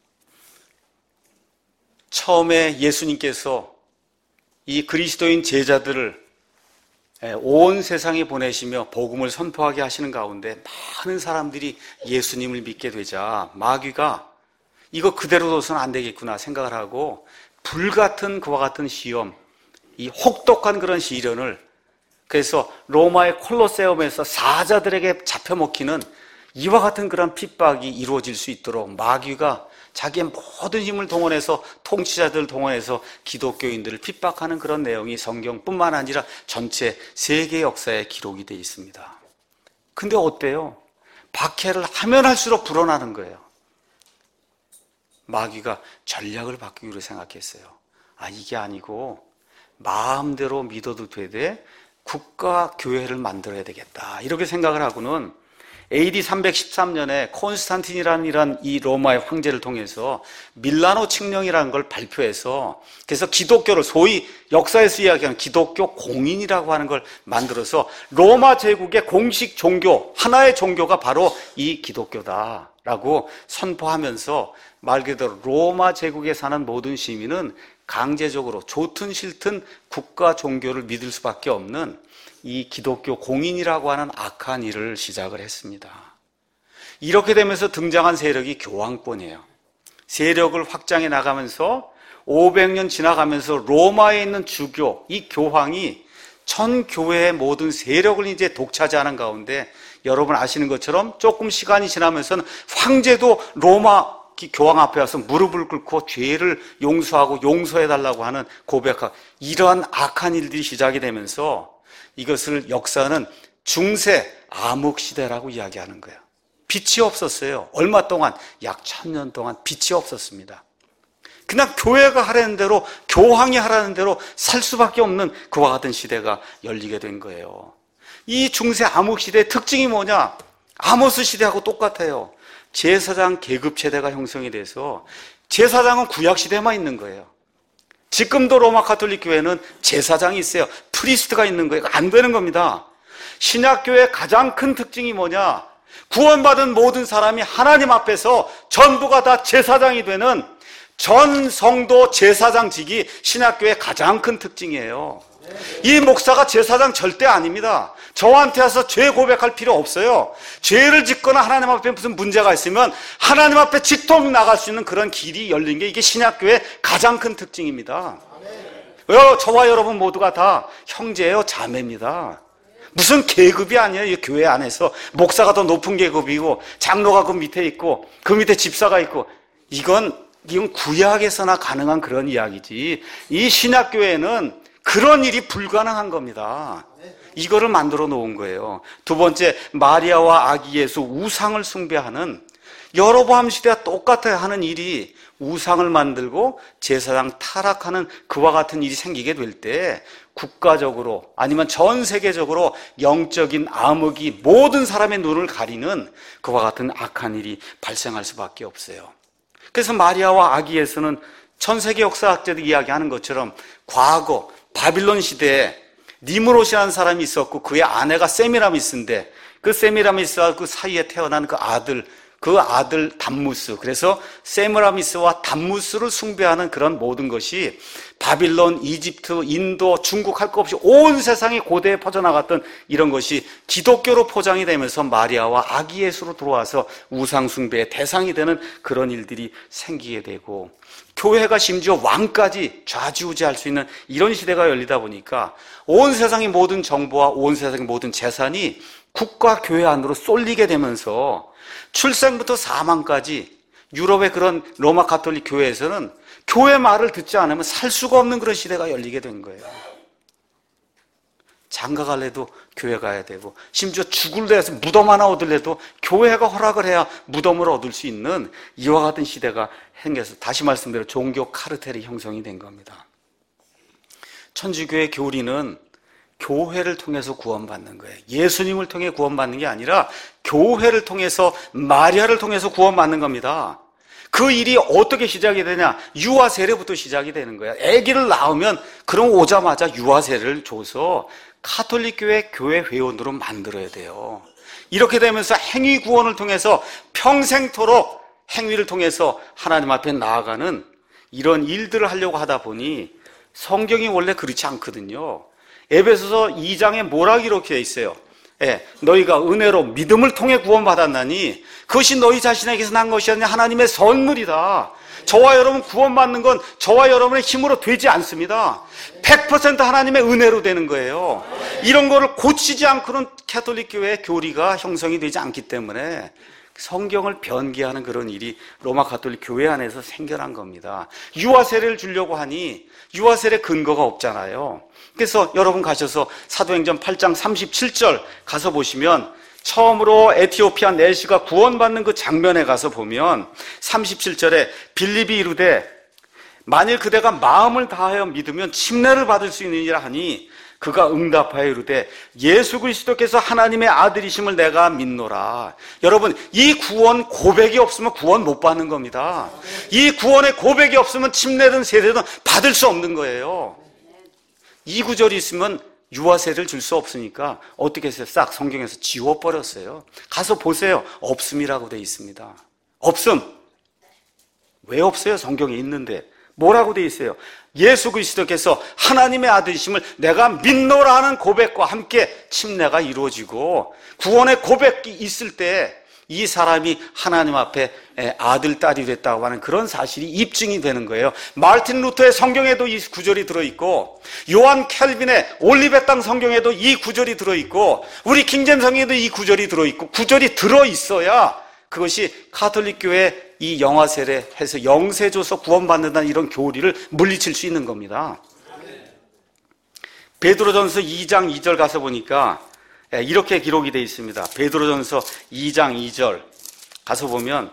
처음에 예수님께서 이 그리스도인 제자들을 온 세상에 보내시며 복음을 선포하게 하시는 가운데 많은 사람들이 예수님을 믿게 되자 마귀가 이거 그대로 둬서는 안 되겠구나 생각을 하고 불같은 그와 같은 시험, 이 혹독한 그런 시련을, 그래서 로마의 콜로세움에서 사자들에게 잡혀 먹히는 이와 같은 그런 핍박이 이루어질 수 있도록 마귀가 자기의 모든 힘을 동원해서, 통치자들을 동원해서 기독교인들을 핍박하는 그런 내용이 성경뿐만 아니라 전체 세계 역사에 기록이 되어 있습니다. 근데 어때요? 박해를 하면 할수록 불어나는 거예요. 마귀가 전략을 바꾸기로 생각했어요. 아, 이게 아니고 마음대로 믿어도 되되 국가 교회를 만들어야 되겠다, 이렇게 생각을 하고는 에이디 삼백십삼 년에 콘스탄틴이라는 이런 이 로마의 황제를 통해서 밀라노 칙령이라는 걸 발표해서, 그래서 기독교를 소위 역사에서 이야기하는 기독교 공인이라고 하는 걸 만들어서 로마 제국의 공식 종교, 하나의 종교가 바로 이 기독교다라고 선포하면서 말 그대로 로마 제국에 사는 모든 시민은 강제적으로 좋든 싫든 국가 종교를 믿을 수밖에 없는 이 기독교 공인이라고 하는 악한 일을 시작을 했습니다. 이렇게 되면서 등장한 세력이 교황권이에요. 세력을 확장해 나가면서 오백 년 지나가면서 로마에 있는 주교, 이 교황이 전 교회의 모든 세력을 이제 독차지하는 가운데 여러분 아시는 것처럼 조금 시간이 지나면서는 황제도 로마 교황 앞에 와서 무릎을 꿇고 죄를 용서하고 용서해달라고 하는 고백하고, 이러한 악한 일들이 시작이 되면서 이것을 역사는 중세 암흑시대라고 이야기하는 거예요. 빛이 없었어요. 얼마 동안? 약 천년 동안 빛이 없었습니다. 그냥 교회가 하라는 대로, 교황이 하라는 대로 살 수밖에 없는 그와 같은 시대가 열리게 된 거예요. 이 중세 암흑시대의 특징이 뭐냐? 아모스 시대하고 똑같아요. 제사장 계급 체대가 형성이 돼서 제사장은 구약시대만 있는 거예요. 지금도 로마 가톨릭 교회는 제사장이 있어요. 프리스트가 있는 거예요. 안 되는 겁니다. 신약교회의 가장 큰 특징이 뭐냐? 구원받은 모든 사람이 하나님 앞에서 전부가 다 제사장이 되는 전 성도 제사장직이 신학교의 가장 큰 특징이에요. 이 목사가 제사장 절대 아닙니다. 저한테 와서 죄 고백할 필요 없어요. 죄를 짓거나 하나님 앞에 무슨 문제가 있으면 하나님 앞에 직통 나갈 수 있는 그런 길이 열린 게 이게 신학교의 가장 큰 특징입니다. 저와 여러분 모두가 다 형제예요, 자매입니다. 무슨 계급이 아니에요. 이 교회 안에서 목사가 더 높은 계급이고 장로가 그 밑에 있고 그 밑에 집사가 있고, 이건 이건 구약에서나 가능한 그런 이야기지, 이 신학교에는 그런 일이 불가능한 겁니다. 이거를 만들어 놓은 거예요. 두 번째, 마리아와 아기 예수 우상을 숭배하는, 여로보암 시대와 똑같아 하는 일이 우상을 만들고 제사장 타락하는 그와 같은 일이 생기게 될 때 국가적으로 아니면 전 세계적으로 영적인 암흑이 모든 사람의 눈을 가리는 그와 같은 악한 일이 발생할 수밖에 없어요. 그래서 마리아와 아기 예수는 전 세계 역사학자들이 이야기하는 것처럼 과거 바빌론 시대에 니므롯이라는 사람이 있었고 그의 아내가 세미라미스인데, 그 세미라미스와 그 사이에 태어난 그 아들, 그 아들 담무스, 그래서 세미라미스와 담무스를 숭배하는 그런 모든 것이 바빌론, 이집트, 인도, 중국 할 것 없이 온 세상이 고대에 퍼져나갔던 이런 것이 기독교로 포장이 되면서 마리아와 아기 예수로 들어와서 우상 숭배의 대상이 되는 그런 일들이 생기게 되고, 교회가 심지어 왕까지 좌지우지할 수 있는 이런 시대가 열리다 보니까 온 세상의 모든 정보와 온 세상의 모든 재산이 국가 교회 안으로 쏠리게 되면서 출생부터 사망까지 유럽의 그런 로마 가톨릭 교회에서는 교회 말을 듣지 않으면 살 수가 없는 그런 시대가 열리게 된 거예요. 장가 갈래도 교회 가야 되고, 심지어 죽을 데에서 무덤 하나 얻으려도 교회가 허락을 해야 무덤을 얻을 수 있는 이와 같은 시대가 생겨서, 다시 말씀드려 종교 카르텔이 형성이 된 겁니다. 천주교의 교리는 교회를 통해서 구원받는 거예요. 예수님을 통해 구원받는 게 아니라 교회를 통해서, 마리아를 통해서 구원받는 겁니다. 그 일이 어떻게 시작이 되냐? 유아 세례부터 시작이 되는 거야. 아기를 낳으면 그럼 오자마자 유아 세례를 줘서 가톨릭 교회 교회 회원으로 만들어야 돼요. 이렇게 되면서 행위 구원을 통해서 평생토록 행위를 통해서 하나님 앞에 나아가는 이런 일들을 하려고 하다 보니 성경이 원래 그렇지 않거든요. 에베소서 이 장에 뭐라고 이렇게 돼 있어요? 예, 너희가 은혜로 믿음을 통해 구원받았나니 그것이 너희 자신에게서 난 것이 아니라 하나님의 선물이다. 저와 여러분 구원받는 건 저와 여러분의 힘으로 되지 않습니다. 백 퍼센트 하나님의 은혜로 되는 거예요. 이런 거를 고치지 않고는 가톨릭 교회의 교리가 형성이 되지 않기 때문에 성경을 변기하는 그런 일이 로마 가톨릭 교회 안에서 생겨난 겁니다. 유아 세례를 주려고 하니 유아 세례 근거가 없잖아요. 그래서 여러분 가셔서 사도행전 팔 장 삼십칠 절 가서 보시면, 처음으로 에티오피아 내시가 구원받는 그 장면에 가서 보면 삼십칠 절에 빌립이 이르되 만일 그대가 마음을 다하여 믿으면 침례를 받을 수 있느니라 하니 그가 응답하여 이르되 예수 그리스도께서 하나님의 아들이심을 내가 믿노라. 여러분, 이 구원 고백이 없으면 구원 못 받는 겁니다. 이 구원의 고백이 없으면 침례든 세례든 받을 수 없는 거예요. 이 구절이 있으면 유아 세례를 줄 수 없으니까 어떻게 했어요? 싹 성경에서 지워버렸어요. 가서 보세요. 없음이라고 돼 있습니다. 없음. 왜 없어요? 성경에 있는데. 뭐라고 돼 있어요? 예수 그리스도께서 하나님의 아들이심을 내가 믿노라 하는 고백과 함께 침례가 이루어지고, 구원의 고백이 있을 때 이 사람이 하나님 앞에 아들, 딸이 됐다고 하는 그런 사실이 입증이 되는 거예요. 마르틴 루터의 성경에도 이 구절이 들어있고, 요한 켈빈의 올리베 땅 성경에도 이 구절이 들어있고, 우리 킹잼 성경에도 이 구절이 들어있고, 구절이 들어있어야 그것이 가톨릭 교회 이 영아 세례 해서 영세 줘서 구원받는다는 이런 교리를 물리칠 수 있는 겁니다. 베드로전서 이 장 이 절 가서 보니까 이렇게 기록이 되어 있습니다. 베드로전서 이 장 이 절 가서 보면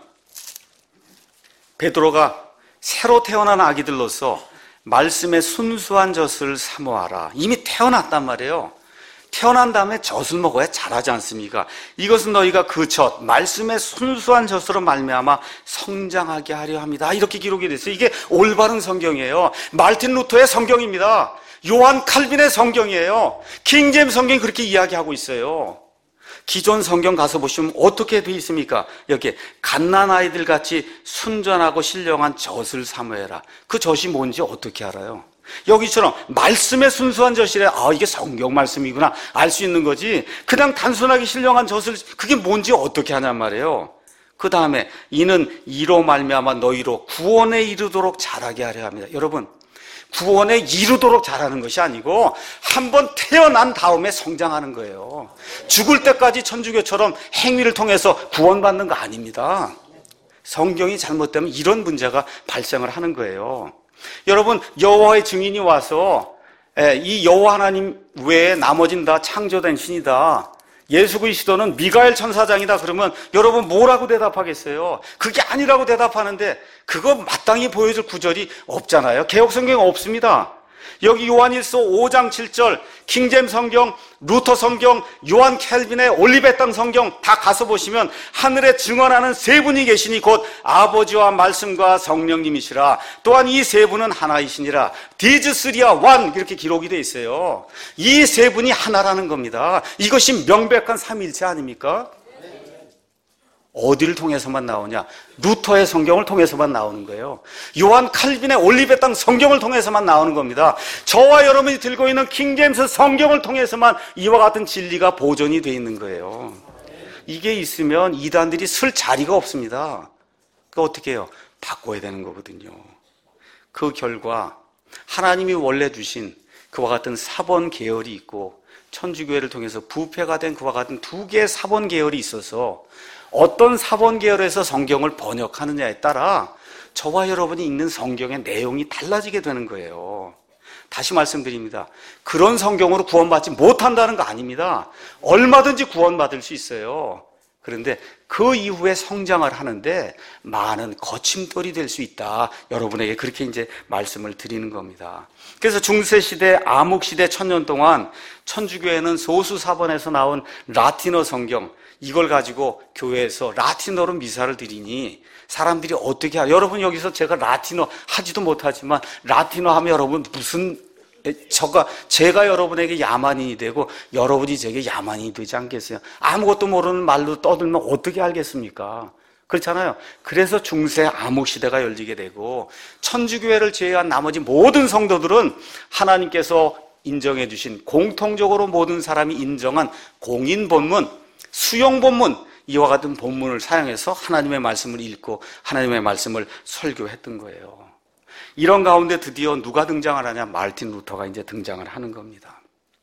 베드로가 새로 태어난 아기들로서 말씀의 순수한 젖을 사모하라. 이미 태어났단 말이에요. 태어난 다음에 젖을 먹어야 자라지 않습니까? 이것은 너희가 그 젖, 말씀의 순수한 젖으로 말미암아 성장하게 하려 합니다. 이렇게 기록이 됐어요. 이게 올바른 성경이에요. 마르틴 루터의 성경입니다. 요한 칼빈의 성경이에요. 킹제임스 성경이 그렇게 이야기하고 있어요. 기존 성경 가서 보시면 어떻게 돼 있습니까? 이렇게 갓난아이들 같이 순전하고 신령한 젖을 사모해라. 그 젖이 뭔지 어떻게 알아요? 여기처럼 말씀의 순수한 젖이래. 아, 이게 성경 말씀이구나 알 수 있는 거지. 그냥 단순하게 신령한 젖을, 그게 뭔지 어떻게 하냔 말이에요. 그 다음에 이는 이로 말미암아 너희로 구원에 이르도록 자라게 하려 합니다. 여러분, 구원에 이르도록 자라는 것이 아니고 한번 태어난 다음에 성장하는 거예요. 죽을 때까지 천주교처럼 행위를 통해서 구원받는 거 아닙니다. 성경이 잘못되면 이런 문제가 발생을 하는 거예요. 여러분, 여호와의 증인이 와서 이 여호와 하나님 외에 나머지는 다 창조된 신이다, 예수 그리스도는 미가엘 천사장이다 그러면 여러분 뭐라고 대답하겠어요? 그게 아니라고 대답하는데 그거 마땅히 보여줄 구절이 없잖아요. 개혁성경에 없습니다. 여기 요한일서 오 장 칠 절, 킹잼 성경, 루터 성경, 요한 켈빈의 올리베땅 성경 다 가서 보시면 하늘에 증언하는 세 분이 계시니 곧 아버지와 말씀과 성령님이시라. 또한 이 세 분은 하나이시니라. 디즈 쓰리아 원 이렇게 기록이 되어 있어요. 이 세 분이 하나라는 겁니다. 이것이 명백한 삼위일체 아닙니까? 어디를 통해서만 나오냐? 루터의 성경을 통해서만 나오는 거예요. 요한 칼빈의 올리베땅 성경을 통해서만 나오는 겁니다. 저와 여러분이 들고 있는 킹제임스 성경을 통해서만 이와 같은 진리가 보존이 되어 있는 거예요. 이게 있으면 이단들이 쓸 자리가 없습니다. 그러니까 어떻게 해요? 바꿔야 되는 거거든요. 그 결과 하나님이 원래 주신 그와 같은 사본 계열이 있고 천주교회를 통해서 부패가 된 그와 같은 두 개의 사본 계열이 있어서 어떤 사본 계열에서 성경을 번역하느냐에 따라 저와 여러분이 읽는 성경의 내용이 달라지게 되는 거예요. 다시 말씀드립니다. 그런 성경으로 구원받지 못한다는 거 아닙니다. 얼마든지 구원받을 수 있어요. 그런데 그 이후에 성장을 하는데 많은 거침돌이 될 수 있다. 여러분에게 그렇게 이제 말씀을 드리는 겁니다. 그래서 중세시대, 암흑시대 천년 동안 천주교회는 소수 사본에서 나온 라틴어 성경, 이걸 가지고 교회에서 라틴어로 미사를 드리니 사람들이 어떻게 하, 여러분 여기서 제가 라틴어 하지도 못하지만 라틴어 하면 여러분 무슨, 저가, 제가 여러분에게 야만인이 되고 여러분이 제게 야만인이 되지 않겠어요? 아무것도 모르는 말로 떠들면 어떻게 알겠습니까? 그렇잖아요. 그래서 중세 암흑시대가 열리게 되고 천주교회를 제외한 나머지 모든 성도들은 하나님께서 인정해 주신 공통적으로 모든 사람이 인정한 공인본문, 수용본문, 이와 같은 본문을 사용해서 하나님의 말씀을 읽고 하나님의 말씀을 설교했던 거예요. 이런 가운데 드디어 누가 등장을 하냐? 마르틴 루터가 이제 등장을 하는 겁니다.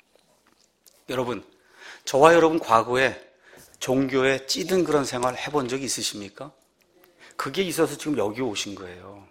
여러분, 저와 여러분 과거에 종교에 찌든 그런 생활 해본 적 있으십니까? 그게 있어서 지금 여기 오신 거예요.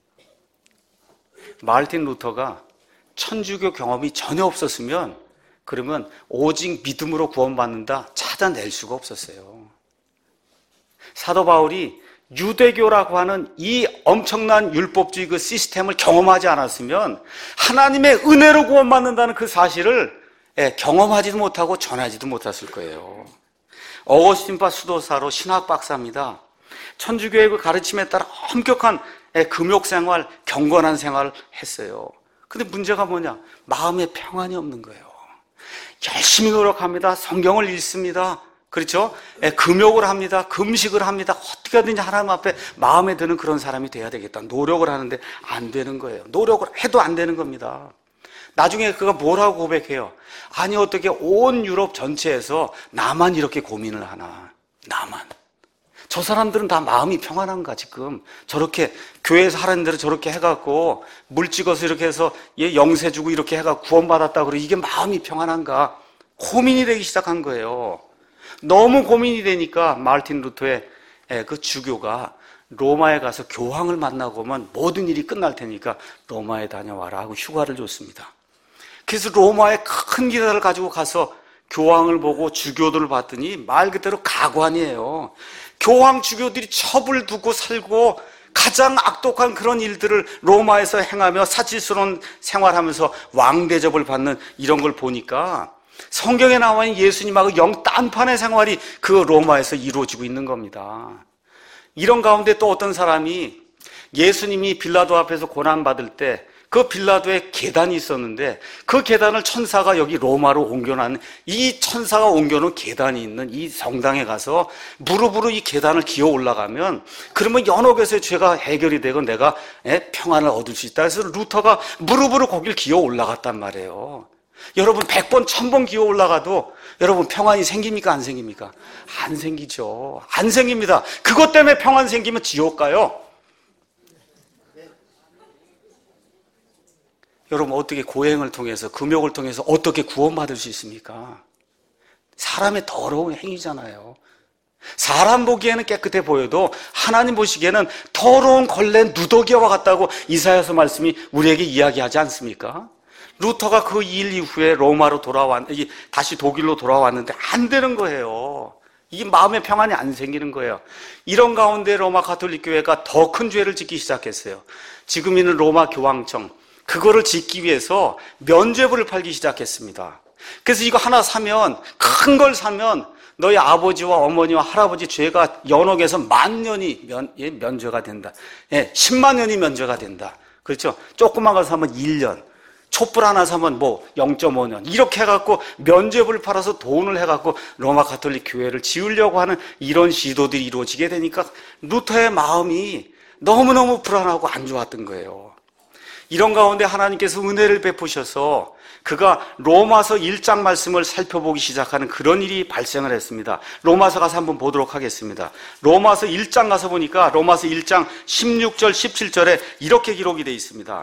마르틴 루터가 천주교 경험이 전혀 없었으면 그러면 오직 믿음으로 구원받는다 찾아낼 수가 없었어요. 사도 바울이 유대교라고 하는 이 엄청난 율법주의 그 시스템을 경험하지 않았으면 하나님의 은혜로 구원받는다는 그 사실을 경험하지도 못하고 전하지도 못했을 거예요. 어거스틴파 수도사로 신학 박사입니다. 천주교의 그 가르침에 따라 엄격한 금욕생활, 경건한 생활을 했어요. 근데 문제가 뭐냐? 마음에 평안이 없는 거예요. 열심히 노력합니다. 성경을 읽습니다. 그렇죠? 금욕을 합니다. 금식을 합니다. 어떻게 하든지 하나님 앞에 마음에 드는 그런 사람이 돼야 되겠다. 노력을 하는데 안 되는 거예요. 노력을 해도 안 되는 겁니다. 나중에 그가 뭐라고 고백해요? 아니 어떻게 온 유럽 전체에서 나만 이렇게 고민을 하나? 나만. 저 사람들은 다 마음이 평안한가 지금? 저렇게 교회에서 하라는 대로 저렇게 해갖고 물 찍어서 이렇게 해서 얘 영세 주고 이렇게 해갖고 구원받았다 그러고 이게 마음이 평안한가? 고민이 되기 시작한 거예요. 너무 고민이 되니까 마르틴 루터의 그 주교가 로마에 가서 교황을 만나고 오면 모든 일이 끝날 테니까 로마에 다녀와라 하고 휴가를 줬습니다. 그래서 로마에 큰 기사를 가지고 가서 교황을 보고 주교들을 봤더니 말 그대로 가관이에요. 교황 주교들이 첩을 두고 살고 가장 악독한 그런 일들을 로마에서 행하며 사치스러운 생활하면서 왕대접을 받는 이런 걸 보니까 성경에 나와 있는 예수님하고 영 딴판의 생활이 그 로마에서 이루어지고 있는 겁니다. 이런 가운데 또 어떤 사람이 예수님이 빌라도 앞에서 고난받을 때 그 빌라도에 계단이 있었는데 그 계단을 천사가 여기 로마로 옮겨놓은, 이 천사가 옮겨놓은 계단이 있는 이 성당에 가서 무릎으로 이 계단을 기어 올라가면 그러면 연옥에서의 죄가 해결이 되고 내가 평안을 얻을 수 있다. 그래서 루터가 무릎으로 거길 기어 올라갔단 말이에요. 여러분 백 번, 천 번 기어 올라가도 여러분 평안이 생깁니까? 안 생깁니까? 안 생기죠. 안 생깁니다. 그것 때문에 평안 생기면 지옥 가요. 여러분 어떻게 고행을 통해서, 금욕을 통해서 어떻게 구원받을 수 있습니까? 사람의 더러운 행위잖아요. 사람 보기에는 깨끗해 보여도 하나님 보시기에는 더러운 걸레 누더기와 같다고 이사야서 말씀이 우리에게 이야기하지 않습니까? 루터가 그 일 이후에 로마로 돌아왔, 다시 독일로 돌아왔는데 안 되는 거예요. 이게 마음의 평안이 안 생기는 거예요. 이런 가운데 로마 가톨릭 교회가 더 큰 죄를 짓기 시작했어요. 지금 있는 로마 교황청, 그거를 짓기 위해서 면죄부를 팔기 시작했습니다. 그래서 이거 하나 사면, 큰 걸 사면 너희 아버지와 어머니와 할아버지 죄가 연옥에서 만 년이 면, 예, 면죄가 된다. 예, 십만 년이 면죄가 된다. 그렇죠? 조그만 거 사면 일 년, 촛불 하나 사면 뭐 영 점 오 년 이렇게 해갖고 면죄부를 팔아서 돈을 해갖고 로마 가톨릭 교회를 지으려고 하는 이런 시도들이 이루어지게 되니까 루터의 마음이 너무너무 불안하고 안 좋았던 거예요. 이런 가운데 하나님께서 은혜를 베푸셔서 그가 로마서 일 장 말씀을 살펴보기 시작하는 그런 일이 발생을 했습니다. 로마서 가서 한번 보도록 하겠습니다. 로마서 일 장 가서 보니까 로마서 일 장 십육 절 십칠 절에 이렇게 기록이 되어 있습니다.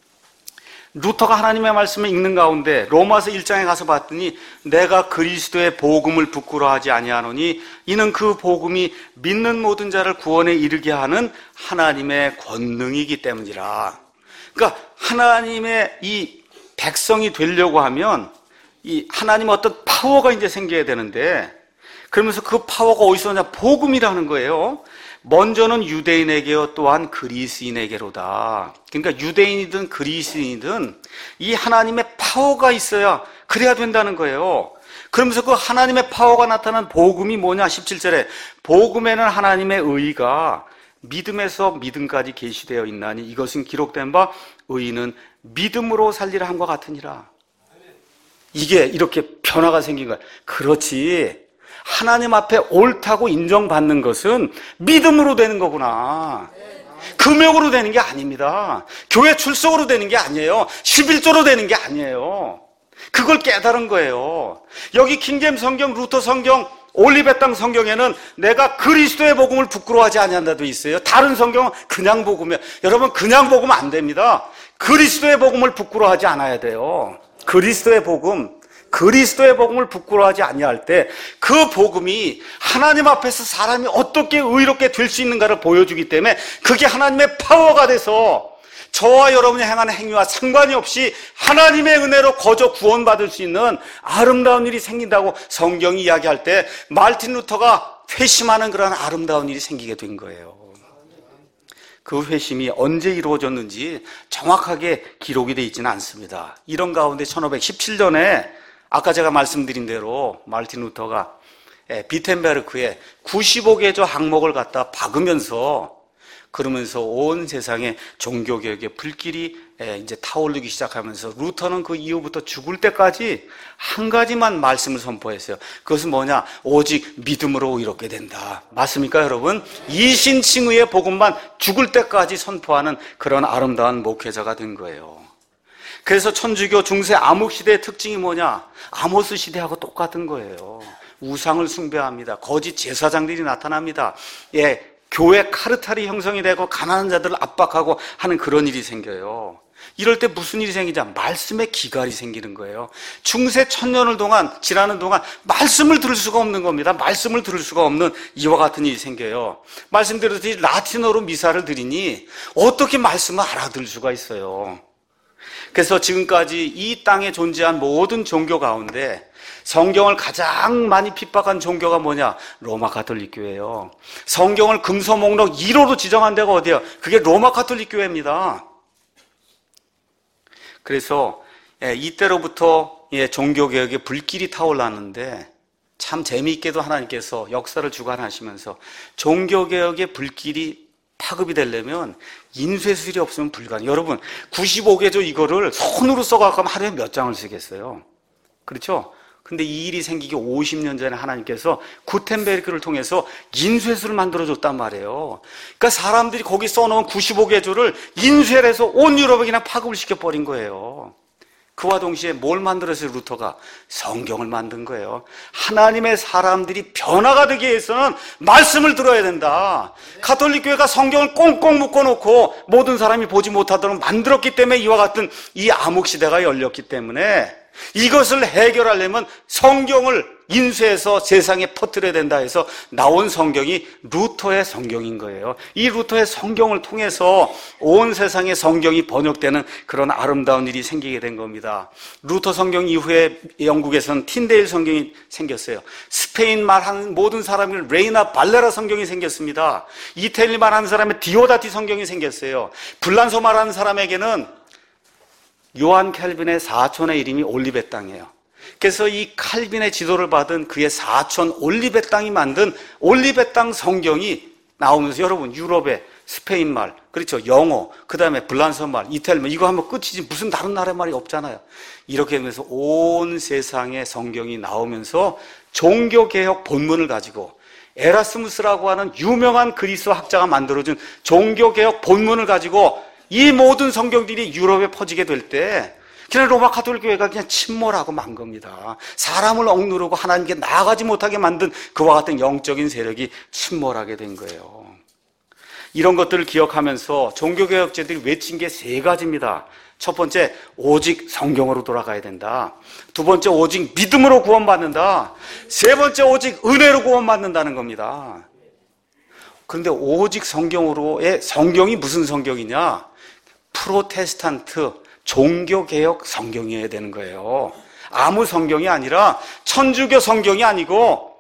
루터가 하나님의 말씀을 읽는 가운데 로마서 일 장에 가서 봤더니 내가 그리스도의 복음을 부끄러워하지 아니하노니 이는 그 복음이 믿는 모든 자를 구원에 이르게 하는 하나님의 권능이기 때문이라. 그러니까 하나님의 이 백성이 되려고 하면 이 하나님의 어떤 파워가 이제 생겨야 되는데, 그러면서 그 파워가 어디서 오냐? 복음이라는 거예요. 먼저는 유대인에게요, 또한 그리스인에게로다. 그러니까 유대인이든 그리스인이든 이 하나님의 파워가 있어야 그래야 된다는 거예요. 그러면서 그 하나님의 파워가 나타난 복음이 뭐냐? 십칠 절에 복음에는 하나님의 의가 믿음에서 믿음까지 계시되어 있나니 이것은 기록된 바 의인은 믿음으로 살리라 함과 같으니라. 이게 이렇게 변화가 생긴 거야. 그렇지, 하나님 앞에 옳다고 인정받는 것은 믿음으로 되는 거구나. 금욕으로 되는 게 아닙니다. 교회 출석으로 되는 게 아니에요. 십일조로 되는 게 아니에요. 그걸 깨달은 거예요. 여기 킹잼 성경, 루터 성경, 올리베 땅 성경에는 내가 그리스도의 복음을 부끄러워하지 아니한다도 있어요. 다른 성경은 그냥 복음이에요. 여러분 그냥 복음 안 됩니다. 그리스도의 복음을 부끄러워하지 않아야 돼요. 그리스도의 복음, 그리스도의 복음을 부끄러워하지 아니할 때 그 복음이 하나님 앞에서 사람이 어떻게 의롭게 될 수 있는가를 보여주기 때문에 그게 하나님의 파워가 돼서 저와 여러분이 행하는 행위와 상관이 없이 하나님의 은혜로 거저 구원받을 수 있는 아름다운 일이 생긴다고 성경이 이야기할 때 마르틴 루터가 회심하는 그런 아름다운 일이 생기게 된 거예요. 그 회심이 언제 이루어졌는지 정확하게 기록이 되어 있지는 않습니다. 이런 가운데 천오백십칠 년에 아까 제가 말씀드린 대로 마르틴 루터가 비텐베르크에 구십오 개조 항목을 갖다 박으면서, 그러면서 온 세상에 종교개혁의 불길이 이제 타오르기 시작하면서 루터는 그 이후부터 죽을 때까지 한 가지만 말씀을 선포했어요. 그것은 뭐냐? 오직 믿음으로 의롭게 된다. 맞습니까, 여러분? 이신칭의의 복음만 죽을 때까지 선포하는 그런 아름다운 목회자가 된 거예요. 그래서 천주교 중세 암흑시대의 특징이 뭐냐? 아모스 시대하고 똑같은 거예요. 우상을 숭배합니다. 거짓 제사장들이 나타납니다. 예, 교회 카르텔이 형성이 되고 가난한 자들을 압박하고 하는 그런 일이 생겨요. 이럴 때 무슨 일이 생기자? 말씀의 기갈이 생기는 거예요. 중세 천년을 동안, 지나는 동안 말씀을 들을 수가 없는 겁니다. 말씀을 들을 수가 없는 이와 같은 일이 생겨요. 말씀드렸듯이 라틴어로 미사를 드리니 어떻게 말씀을 알아들을 수가 있어요. 그래서 지금까지 이 땅에 존재한 모든 종교 가운데 성경을 가장 많이 핍박한 종교가 뭐냐? 로마 가톨릭 교회예요. 성경을 금서 목록 일 호로 지정한 데가 어디예요? 그게 로마 가톨릭 교회입니다. 그래서 이때로부터 종교개혁의 불길이 타올랐는데 참 재미있게도 하나님께서 역사를 주관하시면서 종교개혁의 불길이 파급이 되려면 인쇄술이 없으면 불가능해요. 여러분, 구십오 개조 이거를 손으로 써갖고 하면 하루에 몇 장을 쓰겠어요? 그렇죠? 근데 이 일이 생기기 오십 년 전에 하나님께서 구텐베르크를 통해서 인쇄술을 만들어줬단 말이에요. 그러니까 사람들이 거기 써놓은 구십오 개조를 인쇄를 해서 온 유럽에 그냥 파급을 시켜버린 거예요. 그와 동시에 뭘 만들었어요, 루터가? 성경을 만든 거예요. 하나님의 사람들이 변화가 되기 위해서는 말씀을 들어야 된다. 가톨릭 교회가 성경을 꽁꽁 묶어놓고 모든 사람이 보지 못하도록 만들었기 때문에 이와 같은 이 암흑시대가 열렸기 때문에 이것을 해결하려면 성경을 인쇄해서 세상에 퍼뜨려야 된다 해서 나온 성경이 루터의 성경인 거예요. 이 루터의 성경을 통해서 온 세상에 성경이 번역되는 그런 아름다운 일이 생기게 된 겁니다. 루터 성경 이후에 영국에서는 틴데일 성경이 생겼어요. 스페인 말하는 모든 사람이 레이나 발레라 성경이 생겼습니다. 이태리 말하는 사람의 디오다티 성경이 생겼어요. 불란서 말하는 사람에게는 요한 캘빈의 사촌의 이름이 올리베 땅이에요. 그래서 이 칼빈의 지도를 받은 그의 사촌 올리베 땅이 만든 올리베 땅 성경이 나오면서 여러분 유럽의 스페인 말, 그렇죠, 영어, 그 다음에 불란서 말, 이탈리 말 이거 하면 끝이지 무슨 다른 나라 말이 없잖아요. 이렇게 하면서 온 세상에 성경이 나오면서 종교개혁 본문을 가지고 에라스무스라고 하는 유명한 그리스 학자가 만들어준 종교개혁 본문을 가지고 이 모든 성경들이 유럽에 퍼지게 될 때 그냥 로마 가톨릭 교회가 그냥 침몰하고 만 겁니다. 사람을 억누르고 하나님께 나아가지 못하게 만든 그와 같은 영적인 세력이 침몰하게 된 거예요. 이런 것들을 기억하면서 종교개혁자들이 외친 게 세 가지입니다. 첫 번째, 오직 성경으로 돌아가야 된다. 두 번째, 오직 믿음으로 구원받는다. 세 번째, 오직 은혜로 구원받는다는 겁니다. 그런데 오직 성경으로의 성경이 무슨 성경이냐? 프로테스탄트 종교개혁 성경이어야 되는 거예요. 아무 성경이 아니라 천주교 성경이 아니고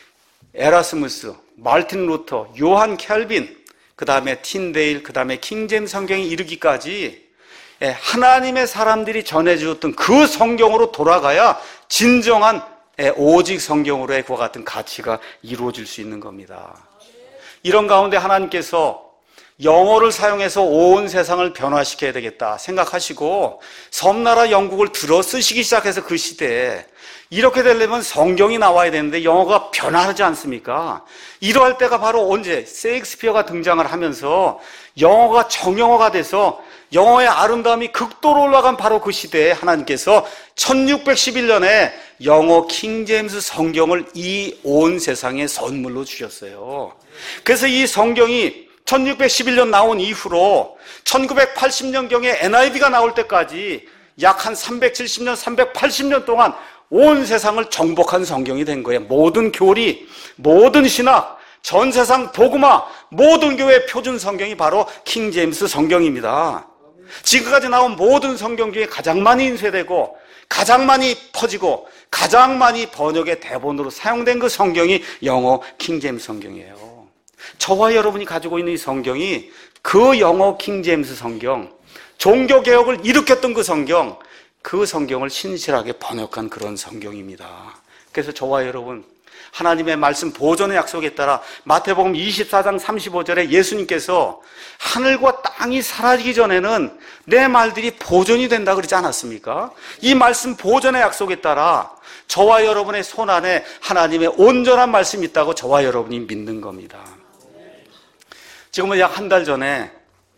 에라스무스, 말틴 루터, 요한 켈빈, 그 다음에 틴데일, 그 다음에 킹제임 성경이 이르기까지 하나님의 사람들이 전해주었던 그 성경으로 돌아가야 진정한 오직 성경으로의 그와 같은 가치가 이루어질 수 있는 겁니다. 이런 가운데 하나님께서 영어를 사용해서 온 세상을 변화시켜야 되겠다 생각하시고 섬나라 영국을 들어 쓰시기 시작해서 그 시대에 이렇게 되려면 성경이 나와야 되는데 영어가 변화하지 않습니까? 이러할 때가 바로 언제? 셰익스피어가 등장을 하면서 영어가 정영어가 돼서 영어의 아름다움이 극도로 올라간 바로 그 시대에 하나님께서 천육백십일 년에 영어 킹제임스 성경을 이 온 세상에 선물로 주셨어요. 그래서 이 성경이 천육백십일 년 나온 이후로 천구백팔십 년경에 엔아이브이가 나올 때까지 약 한 삼백칠십 년, 삼백팔십 년 동안 온 세상을 정복한 성경이 된 거예요. 모든 교리, 모든 신학, 전 세상 복음화, 모든 교회의 표준 성경이 바로 킹제임스 성경입니다. 지금까지 나온 모든 성경 중에 가장 많이 인쇄되고 가장 많이 퍼지고 가장 많이 번역의 대본으로 사용된 그 성경이 영어 킹제임스 성경이에요. 저와 여러분이 가지고 있는 이 성경이 그 영어 킹제임스 성경, 종교개혁을 일으켰던 그 성경, 그 성경을 신실하게 번역한 그런 성경입니다. 그래서 저와 여러분, 하나님의 말씀 보존의 약속에 따라 마태복음 이십사 장 삼십오 절에 예수님께서 하늘과 땅이 사라지기 전에는 내 말들이 보존이 된다 그러지 않았습니까? 이 말씀 보존의 약속에 따라 저와 여러분의 손 안에 하나님의 온전한 말씀이 있다고 저와 여러분이 믿는 겁니다. 지금은 약 한 달 전에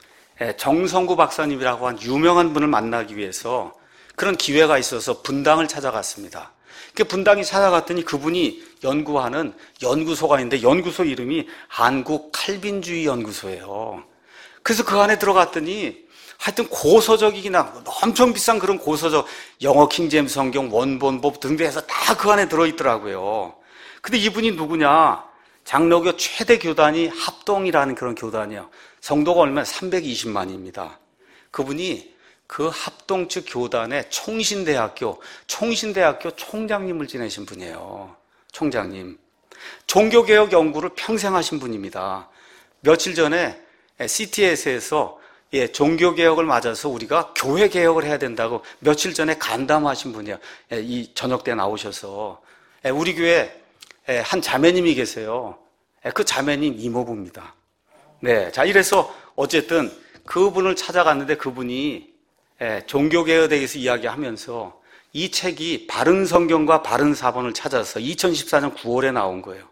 정성구 박사님이라고 한 유명한 분을 만나기 위해서 그런 기회가 있어서 분당을 찾아갔습니다. 그 분당에 찾아갔더니 그분이 연구하는 연구소가 있는데 연구소 이름이 한국 칼빈주의 연구소예요. 그래서 그 안에 들어갔더니 하여튼 고서적이기나 엄청 비싼 그런 고서적 영어 킹제임스 성경 원본법 등등 해서 다 그 안에 들어있더라고요. 근데 이분이 누구냐? 장로교 최대 교단이 합동이라는 그런 교단이에요. 성도가 얼마나 삼백이십만입니다. 그분이 그 합동 측 교단의 총신대학교, 총신대학교 총장님을 지내신 분이에요. 총장님. 종교개혁 연구를 평생 하신 분입니다. 며칠 전에 씨티에스에서 예, 종교개혁을 맞아서 우리가 교회개혁을 해야 된다고 며칠 전에 간담하신 분이에요. 예, 이 저녁 때 나오셔서. 예, 우리 교회 한 자매님이 계세요. 그 자매님 이모부입니다. 네, 자 이래서 어쨌든 그분을 찾아갔는데 그분이 예, 종교개혁에 대해서 이야기하면서 이 책이 바른 성경과 바른 사본을 찾아서 이천십사 년 구월에 나온 거예요.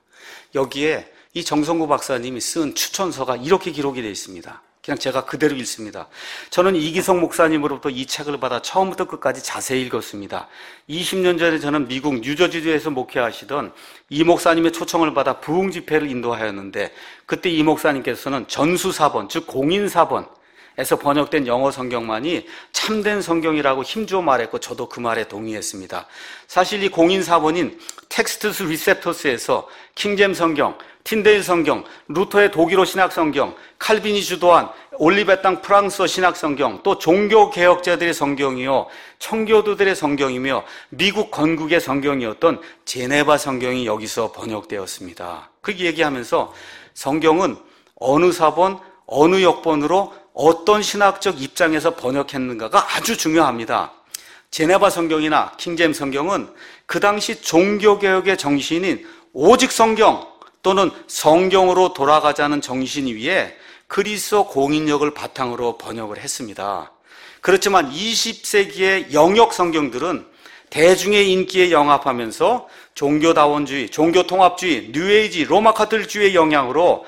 여기에 이 정성구 박사님이 쓴 추천서가 이렇게 기록이 되어 있습니다. 그냥 제가 그대로 읽습니다. 저는 이기성 목사님으로부터 이 책을 받아 처음부터 끝까지 자세히 읽었습니다. 이십 년 전에 저는 미국 뉴저지주에서 목회하시던 이 목사님의 초청을 받아 부흥 집회를 인도하였는데 그때 이 목사님께서는 전수사본, 즉 공인사본 에서 번역된 영어 성경만이 참된 성경이라고 힘주어 말했고 저도 그 말에 동의했습니다. 사실 이 공인사본인 텍스트스 리셉터스에서 킹잼 성경, 틴데일 성경, 루터의 독일어 신학 성경, 칼빈이 주도한 올리베땅 프랑스어 신학 성경, 또 종교 개혁자들의 성경이요 청교도들의 성경이며 미국 건국의 성경이었던 제네바 성경이 여기서 번역되었습니다. 그렇게 얘기하면서 성경은 어느 사본, 어느 역본으로 어떤 신학적 입장에서 번역했는가가 아주 중요합니다. 제네바 성경이나 킹잼 성경은 그 당시 종교개혁의 정신인 오직 성경 또는 성경으로 돌아가자는 정신 위에 그리스어 공인력을 바탕으로 번역을 했습니다. 그렇지만 이십 세기의 영역 성경들은 대중의 인기에 영합하면서 종교다원주의, 종교통합주의, 뉴에이지, 로마 카톨릭주의의 영향으로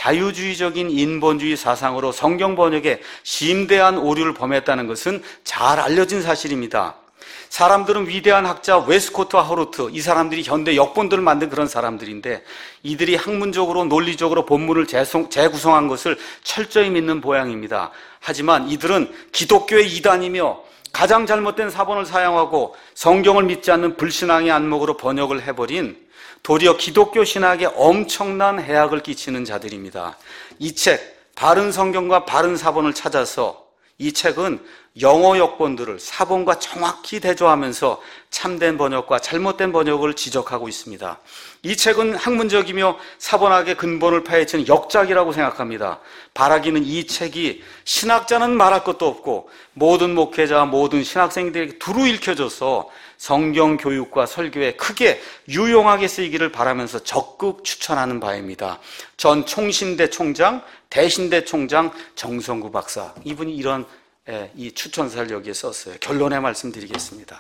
자유주의적인 인본주의 사상으로 성경 번역에 심대한 오류를 범했다는 것은 잘 알려진 사실입니다. 사람들은 위대한 학자 웨스코트와 허루트, 이 사람들이 현대 역본들을 만든 그런 사람들인데 이들이 학문적으로 논리적으로 본문을 재구성한 것을 철저히 믿는 모양입니다. 하지만 이들은 기독교의 이단이며 가장 잘못된 사본을 사용하고 성경을 믿지 않는 불신앙의 안목으로 번역을 해버린 도리어 기독교 신학에 엄청난 해악을 끼치는 자들입니다. 이 책, 바른 성경과 바른 사본을 찾아서 이 책은 영어 역본들을 사본과 정확히 대조하면서 참된 번역과 잘못된 번역을 지적하고 있습니다. 이 책은 학문적이며 사본학의 근본을 파헤치는 역작이라고 생각합니다. 바라기는 이 책이 신학자는 말할 것도 없고 모든 목회자와 모든 신학생들에게 두루 읽혀져서 성경 교육과 설교에 크게 유용하게 쓰이기를 바라면서 적극 추천하는 바입니다. 전 총신대 총장, 대신대 총장 정성구 박사, 이분이 이런 예, 이 추천서를 여기에 썼어요. 결론에 말씀드리겠습니다.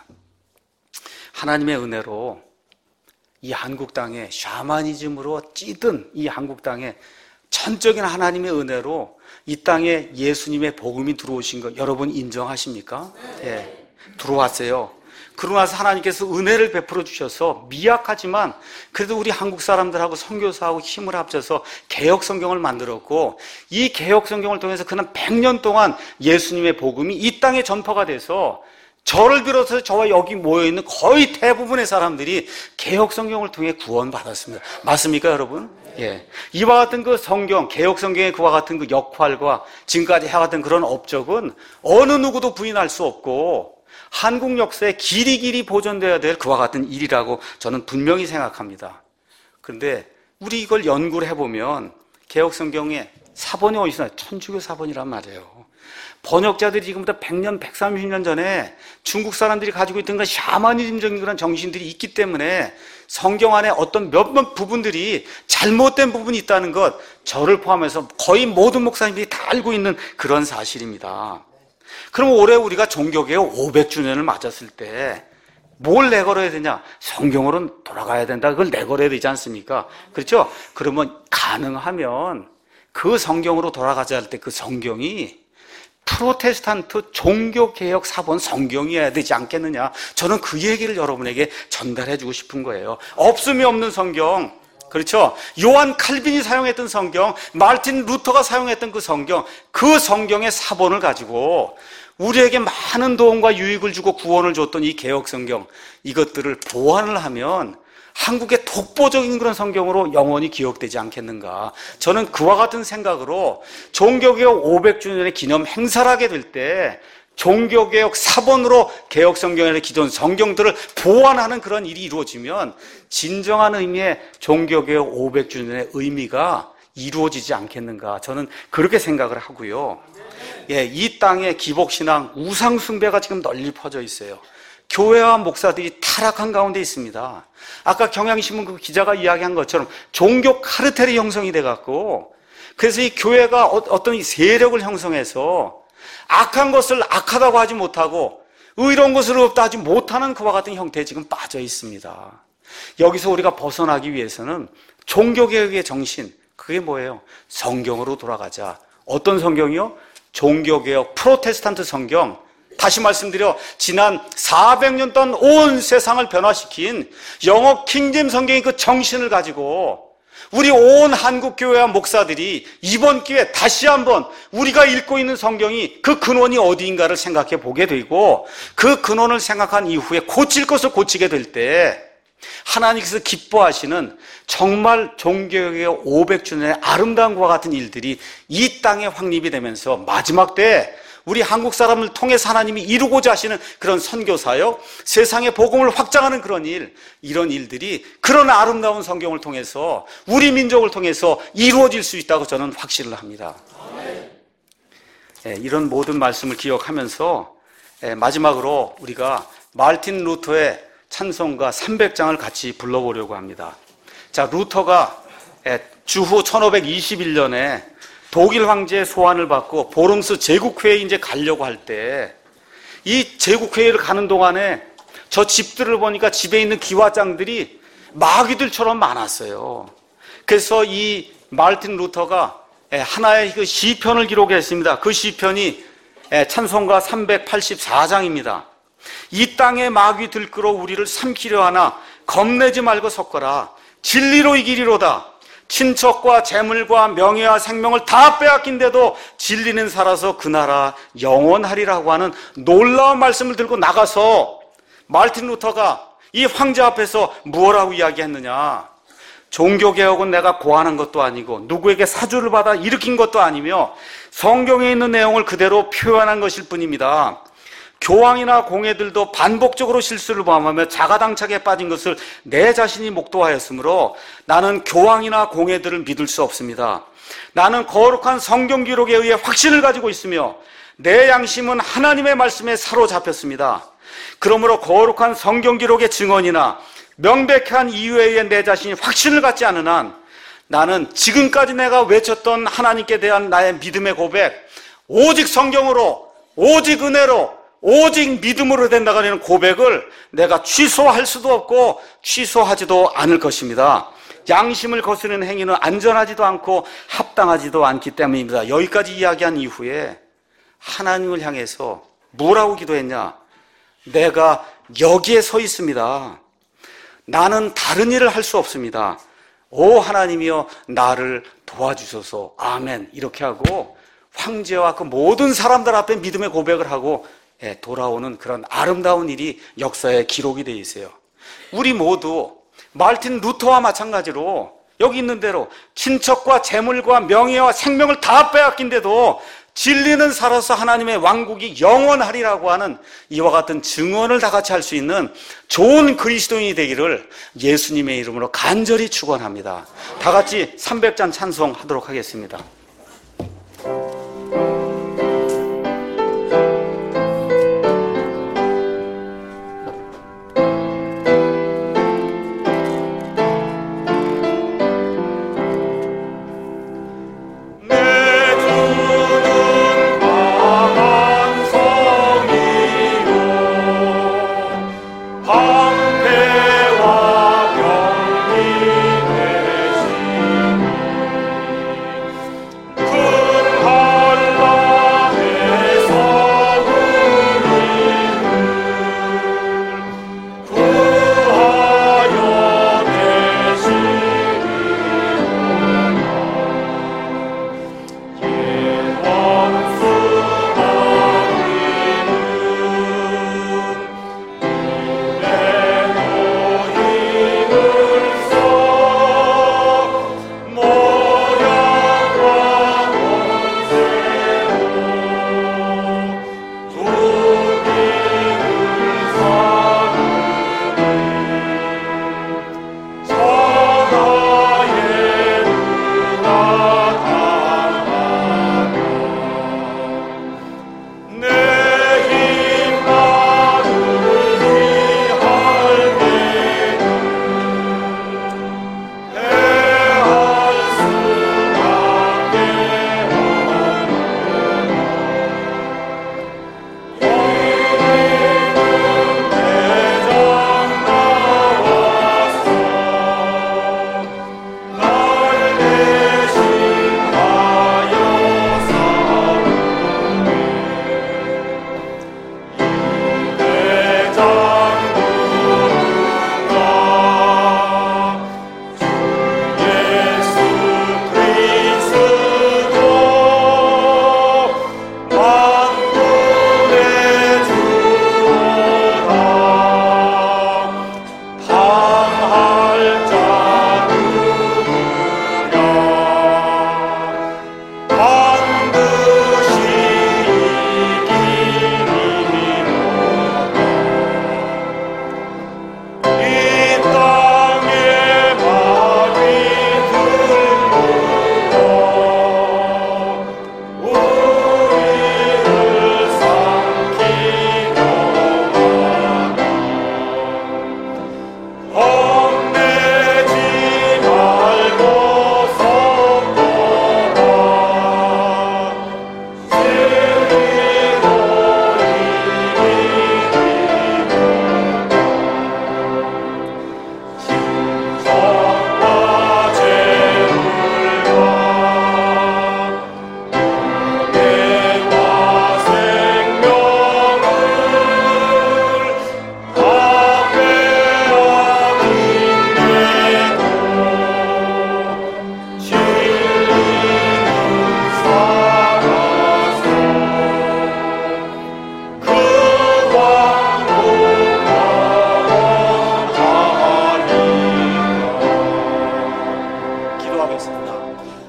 하나님의 은혜로 이 한국 땅에 샤머니즘으로 찌든 이 한국 땅에 전적인 하나님의 은혜로 이 땅에 예수님의 복음이 들어오신 거 여러분 인정하십니까? 예, 들어왔어요. 그러고 나서 하나님께서 은혜를 베풀어 주셔서 미약하지만 그래도 우리 한국 사람들하고 선교사하고 힘을 합쳐서 개혁 성경을 만들었고 이 개혁 성경을 통해서 그는 백 년 동안 예수님의 복음이 이 땅에 전파가 돼서 저를 비롯해서 저와 여기 모여있는 거의 대부분의 사람들이 개혁 성경을 통해 구원받았습니다. 맞습니까, 여러분? 예. 이와 같은 그 성경, 개혁 성경의 그와 같은 그 역할과 지금까지 해왔던 그런 업적은 어느 누구도 부인할 수 없고 한국 역사에 길이 길이 보존되어야 될 그와 같은 일이라고 저는 분명히 생각합니다. 그런데 우리 이걸 연구를 해보면 개혁 성경에 사본이 어디서 나요? 천주교 사본이란 말이에요. 번역자들이 지금부터 백 년, 백삼십 년 전에 중국 사람들이 가지고 있던 그런 샤머니즘적인 그런 정신들이 있기 때문에 성경 안에 어떤 몇몇 부분들이 잘못된 부분이 있다는 것, 저를 포함해서 거의 모든 목사님들이 다 알고 있는 그런 사실입니다. 그럼 올해 우리가 종교개혁 오백 주년을 맞았을 때 뭘 내걸어야 되냐? 성경으로는 돌아가야 된다. 그걸 내걸어야 되지 않습니까? 그렇죠? 그러면 가능하면 그 성경으로 돌아가자 할 때 그 성경이 프로테스탄트 종교개혁 사본 성경이어야 되지 않겠느냐? 저는 그 얘기를 여러분에게 전달해 주고 싶은 거예요. 없음이 없는 성경, 그렇죠? 요한 칼빈이 사용했던 성경, 마르틴 루터가 사용했던 그 성경, 그 성경의 사본을 가지고 우리에게 많은 도움과 유익을 주고 구원을 줬던 이 개혁 성경, 이것들을 보완을 하면 한국의 독보적인 그런 성경으로 영원히 기억되지 않겠는가. 저는 그와 같은 생각으로 종교개혁 오백 주년의 기념 행사를 하게 될 때 종교개혁 사본으로 개혁 성경의 기존 성경들을 보완하는 그런 일이 이루어지면 진정한 의미의 종교개혁 오백 주년의 의미가 이루어지지 않겠는가. 저는 그렇게 생각을 하고요. 예, 이 땅에 기복신앙, 우상숭배가 지금 널리 퍼져 있어요. 교회와 목사들이 타락한 가운데 있습니다. 아까 경향신문 그 기자가 이야기한 것처럼 종교 카르텔이 형성이 돼갖고 그래서 이 교회가 어떤 세력을 형성해서 악한 것을 악하다고 하지 못하고 의로운 것을 의롭다 하지 못하는 그와 같은 형태에 지금 빠져 있습니다. 여기서 우리가 벗어나기 위해서는 종교개혁의 정신, 그게 뭐예요? 성경으로 돌아가자. 어떤 성경이요? 종교개혁, 프로테스탄트 성경. 다시 말씀드려, 지난 사백 년 동안 온 세상을 변화시킨 영어 킹잼 성경의 그 정신을 가지고 우리 온 한국교회와 목사들이 이번 기회에 다시 한번 우리가 읽고 있는 성경이 그 근원이 어디인가를 생각해 보게 되고, 그 근원을 생각한 이후에 고칠 것을 고치게 될 때 하나님께서 기뻐하시는 정말 종교개혁의 오백 주년의 아름다운 것과 같은 일들이 이 땅에 확립이 되면서 마지막 때에 우리 한국 사람을 통해서 하나님이 이루고자 하시는 그런 선교사역, 세상의 복음을 확장하는 그런 일, 이런 일들이 그런 아름다운 성경을 통해서 우리 민족을 통해서 이루어질 수 있다고 저는 확신을 합니다. 네, 이런 모든 말씀을 기억하면서 네, 마지막으로 우리가 마르틴 루터의 찬송가 삼백 장을 같이 불러보려고 합니다. 자, 루터가 주후 천오백이십일 년에 독일 황제의 소환을 받고 보름스 제국회에 이제 가려고 할 때, 이 제국회의를 가는 동안에 저 집들을 보니까 집에 있는 기와장들이 마귀들처럼 많았어요. 그래서 이 마르틴 루터가 하나의 그 시편을 기록했습니다. 그 시편이 찬송가 삼백팔십사 장입니다. 이 땅의 마귀 들끓어 우리를 삼키려 하나 겁내지 말고 섰거라. 진리로 이기리로다. 친척과 재물과 명예와 생명을 다 빼앗긴데도 진리는 살아서 그 나라 영원하리라고 하는 놀라운 말씀을 들고 나가서 마르틴 루터가 이 황제 앞에서 무엇라고 이야기했느냐? 종교개혁은 내가 고안한 것도 아니고 누구에게 사주를 받아 일으킨 것도 아니며 성경에 있는 내용을 그대로 표현한 것일 뿐입니다. 교황이나 공회들도 반복적으로 실수를 범하며 자가당착에 빠진 것을 내 자신이 목도하였으므로 나는 교황이나 공회들을 믿을 수 없습니다. 나는 거룩한 성경 기록에 의해 확신을 가지고 있으며 내 양심은 하나님의 말씀에 사로잡혔습니다. 그러므로 거룩한 성경 기록의 증언이나 명백한 이유에 의해 내 자신이 확신을 갖지 않은 한 나는 지금까지 내가 외쳤던 하나님께 대한 나의 믿음의 고백, 오직 성경으로, 오직 은혜로, 오직 믿음으로 된다고 하는 고백을 내가 취소할 수도 없고 취소하지도 않을 것입니다. 양심을 거스르는 행위는 안전하지도 않고 합당하지도 않기 때문입니다. 여기까지 이야기한 이후에 하나님을 향해서 뭐라고 기도했냐? 내가 여기에 서 있습니다. 나는 다른 일을 할 수 없습니다. 오 하나님이여 나를 도와주소서. 아멘. 이렇게 하고 황제와 그 모든 사람들 앞에 믿음의 고백을 하고 돌아오는 그런 아름다운 일이 역사에 기록이 되어 있어요. 우리 모두 마르틴 루터와 마찬가지로 여기 있는 대로 친척과 재물과 명예와 생명을 다 빼앗긴데도 진리는 살아서 하나님의 왕국이 영원하리라고 하는 이와 같은 증언을 다 같이 할 수 있는 좋은 그리스도인이 되기를 예수님의 이름으로 간절히 축원합니다. 다 같이 삼백 장 찬송하도록 하겠습니다.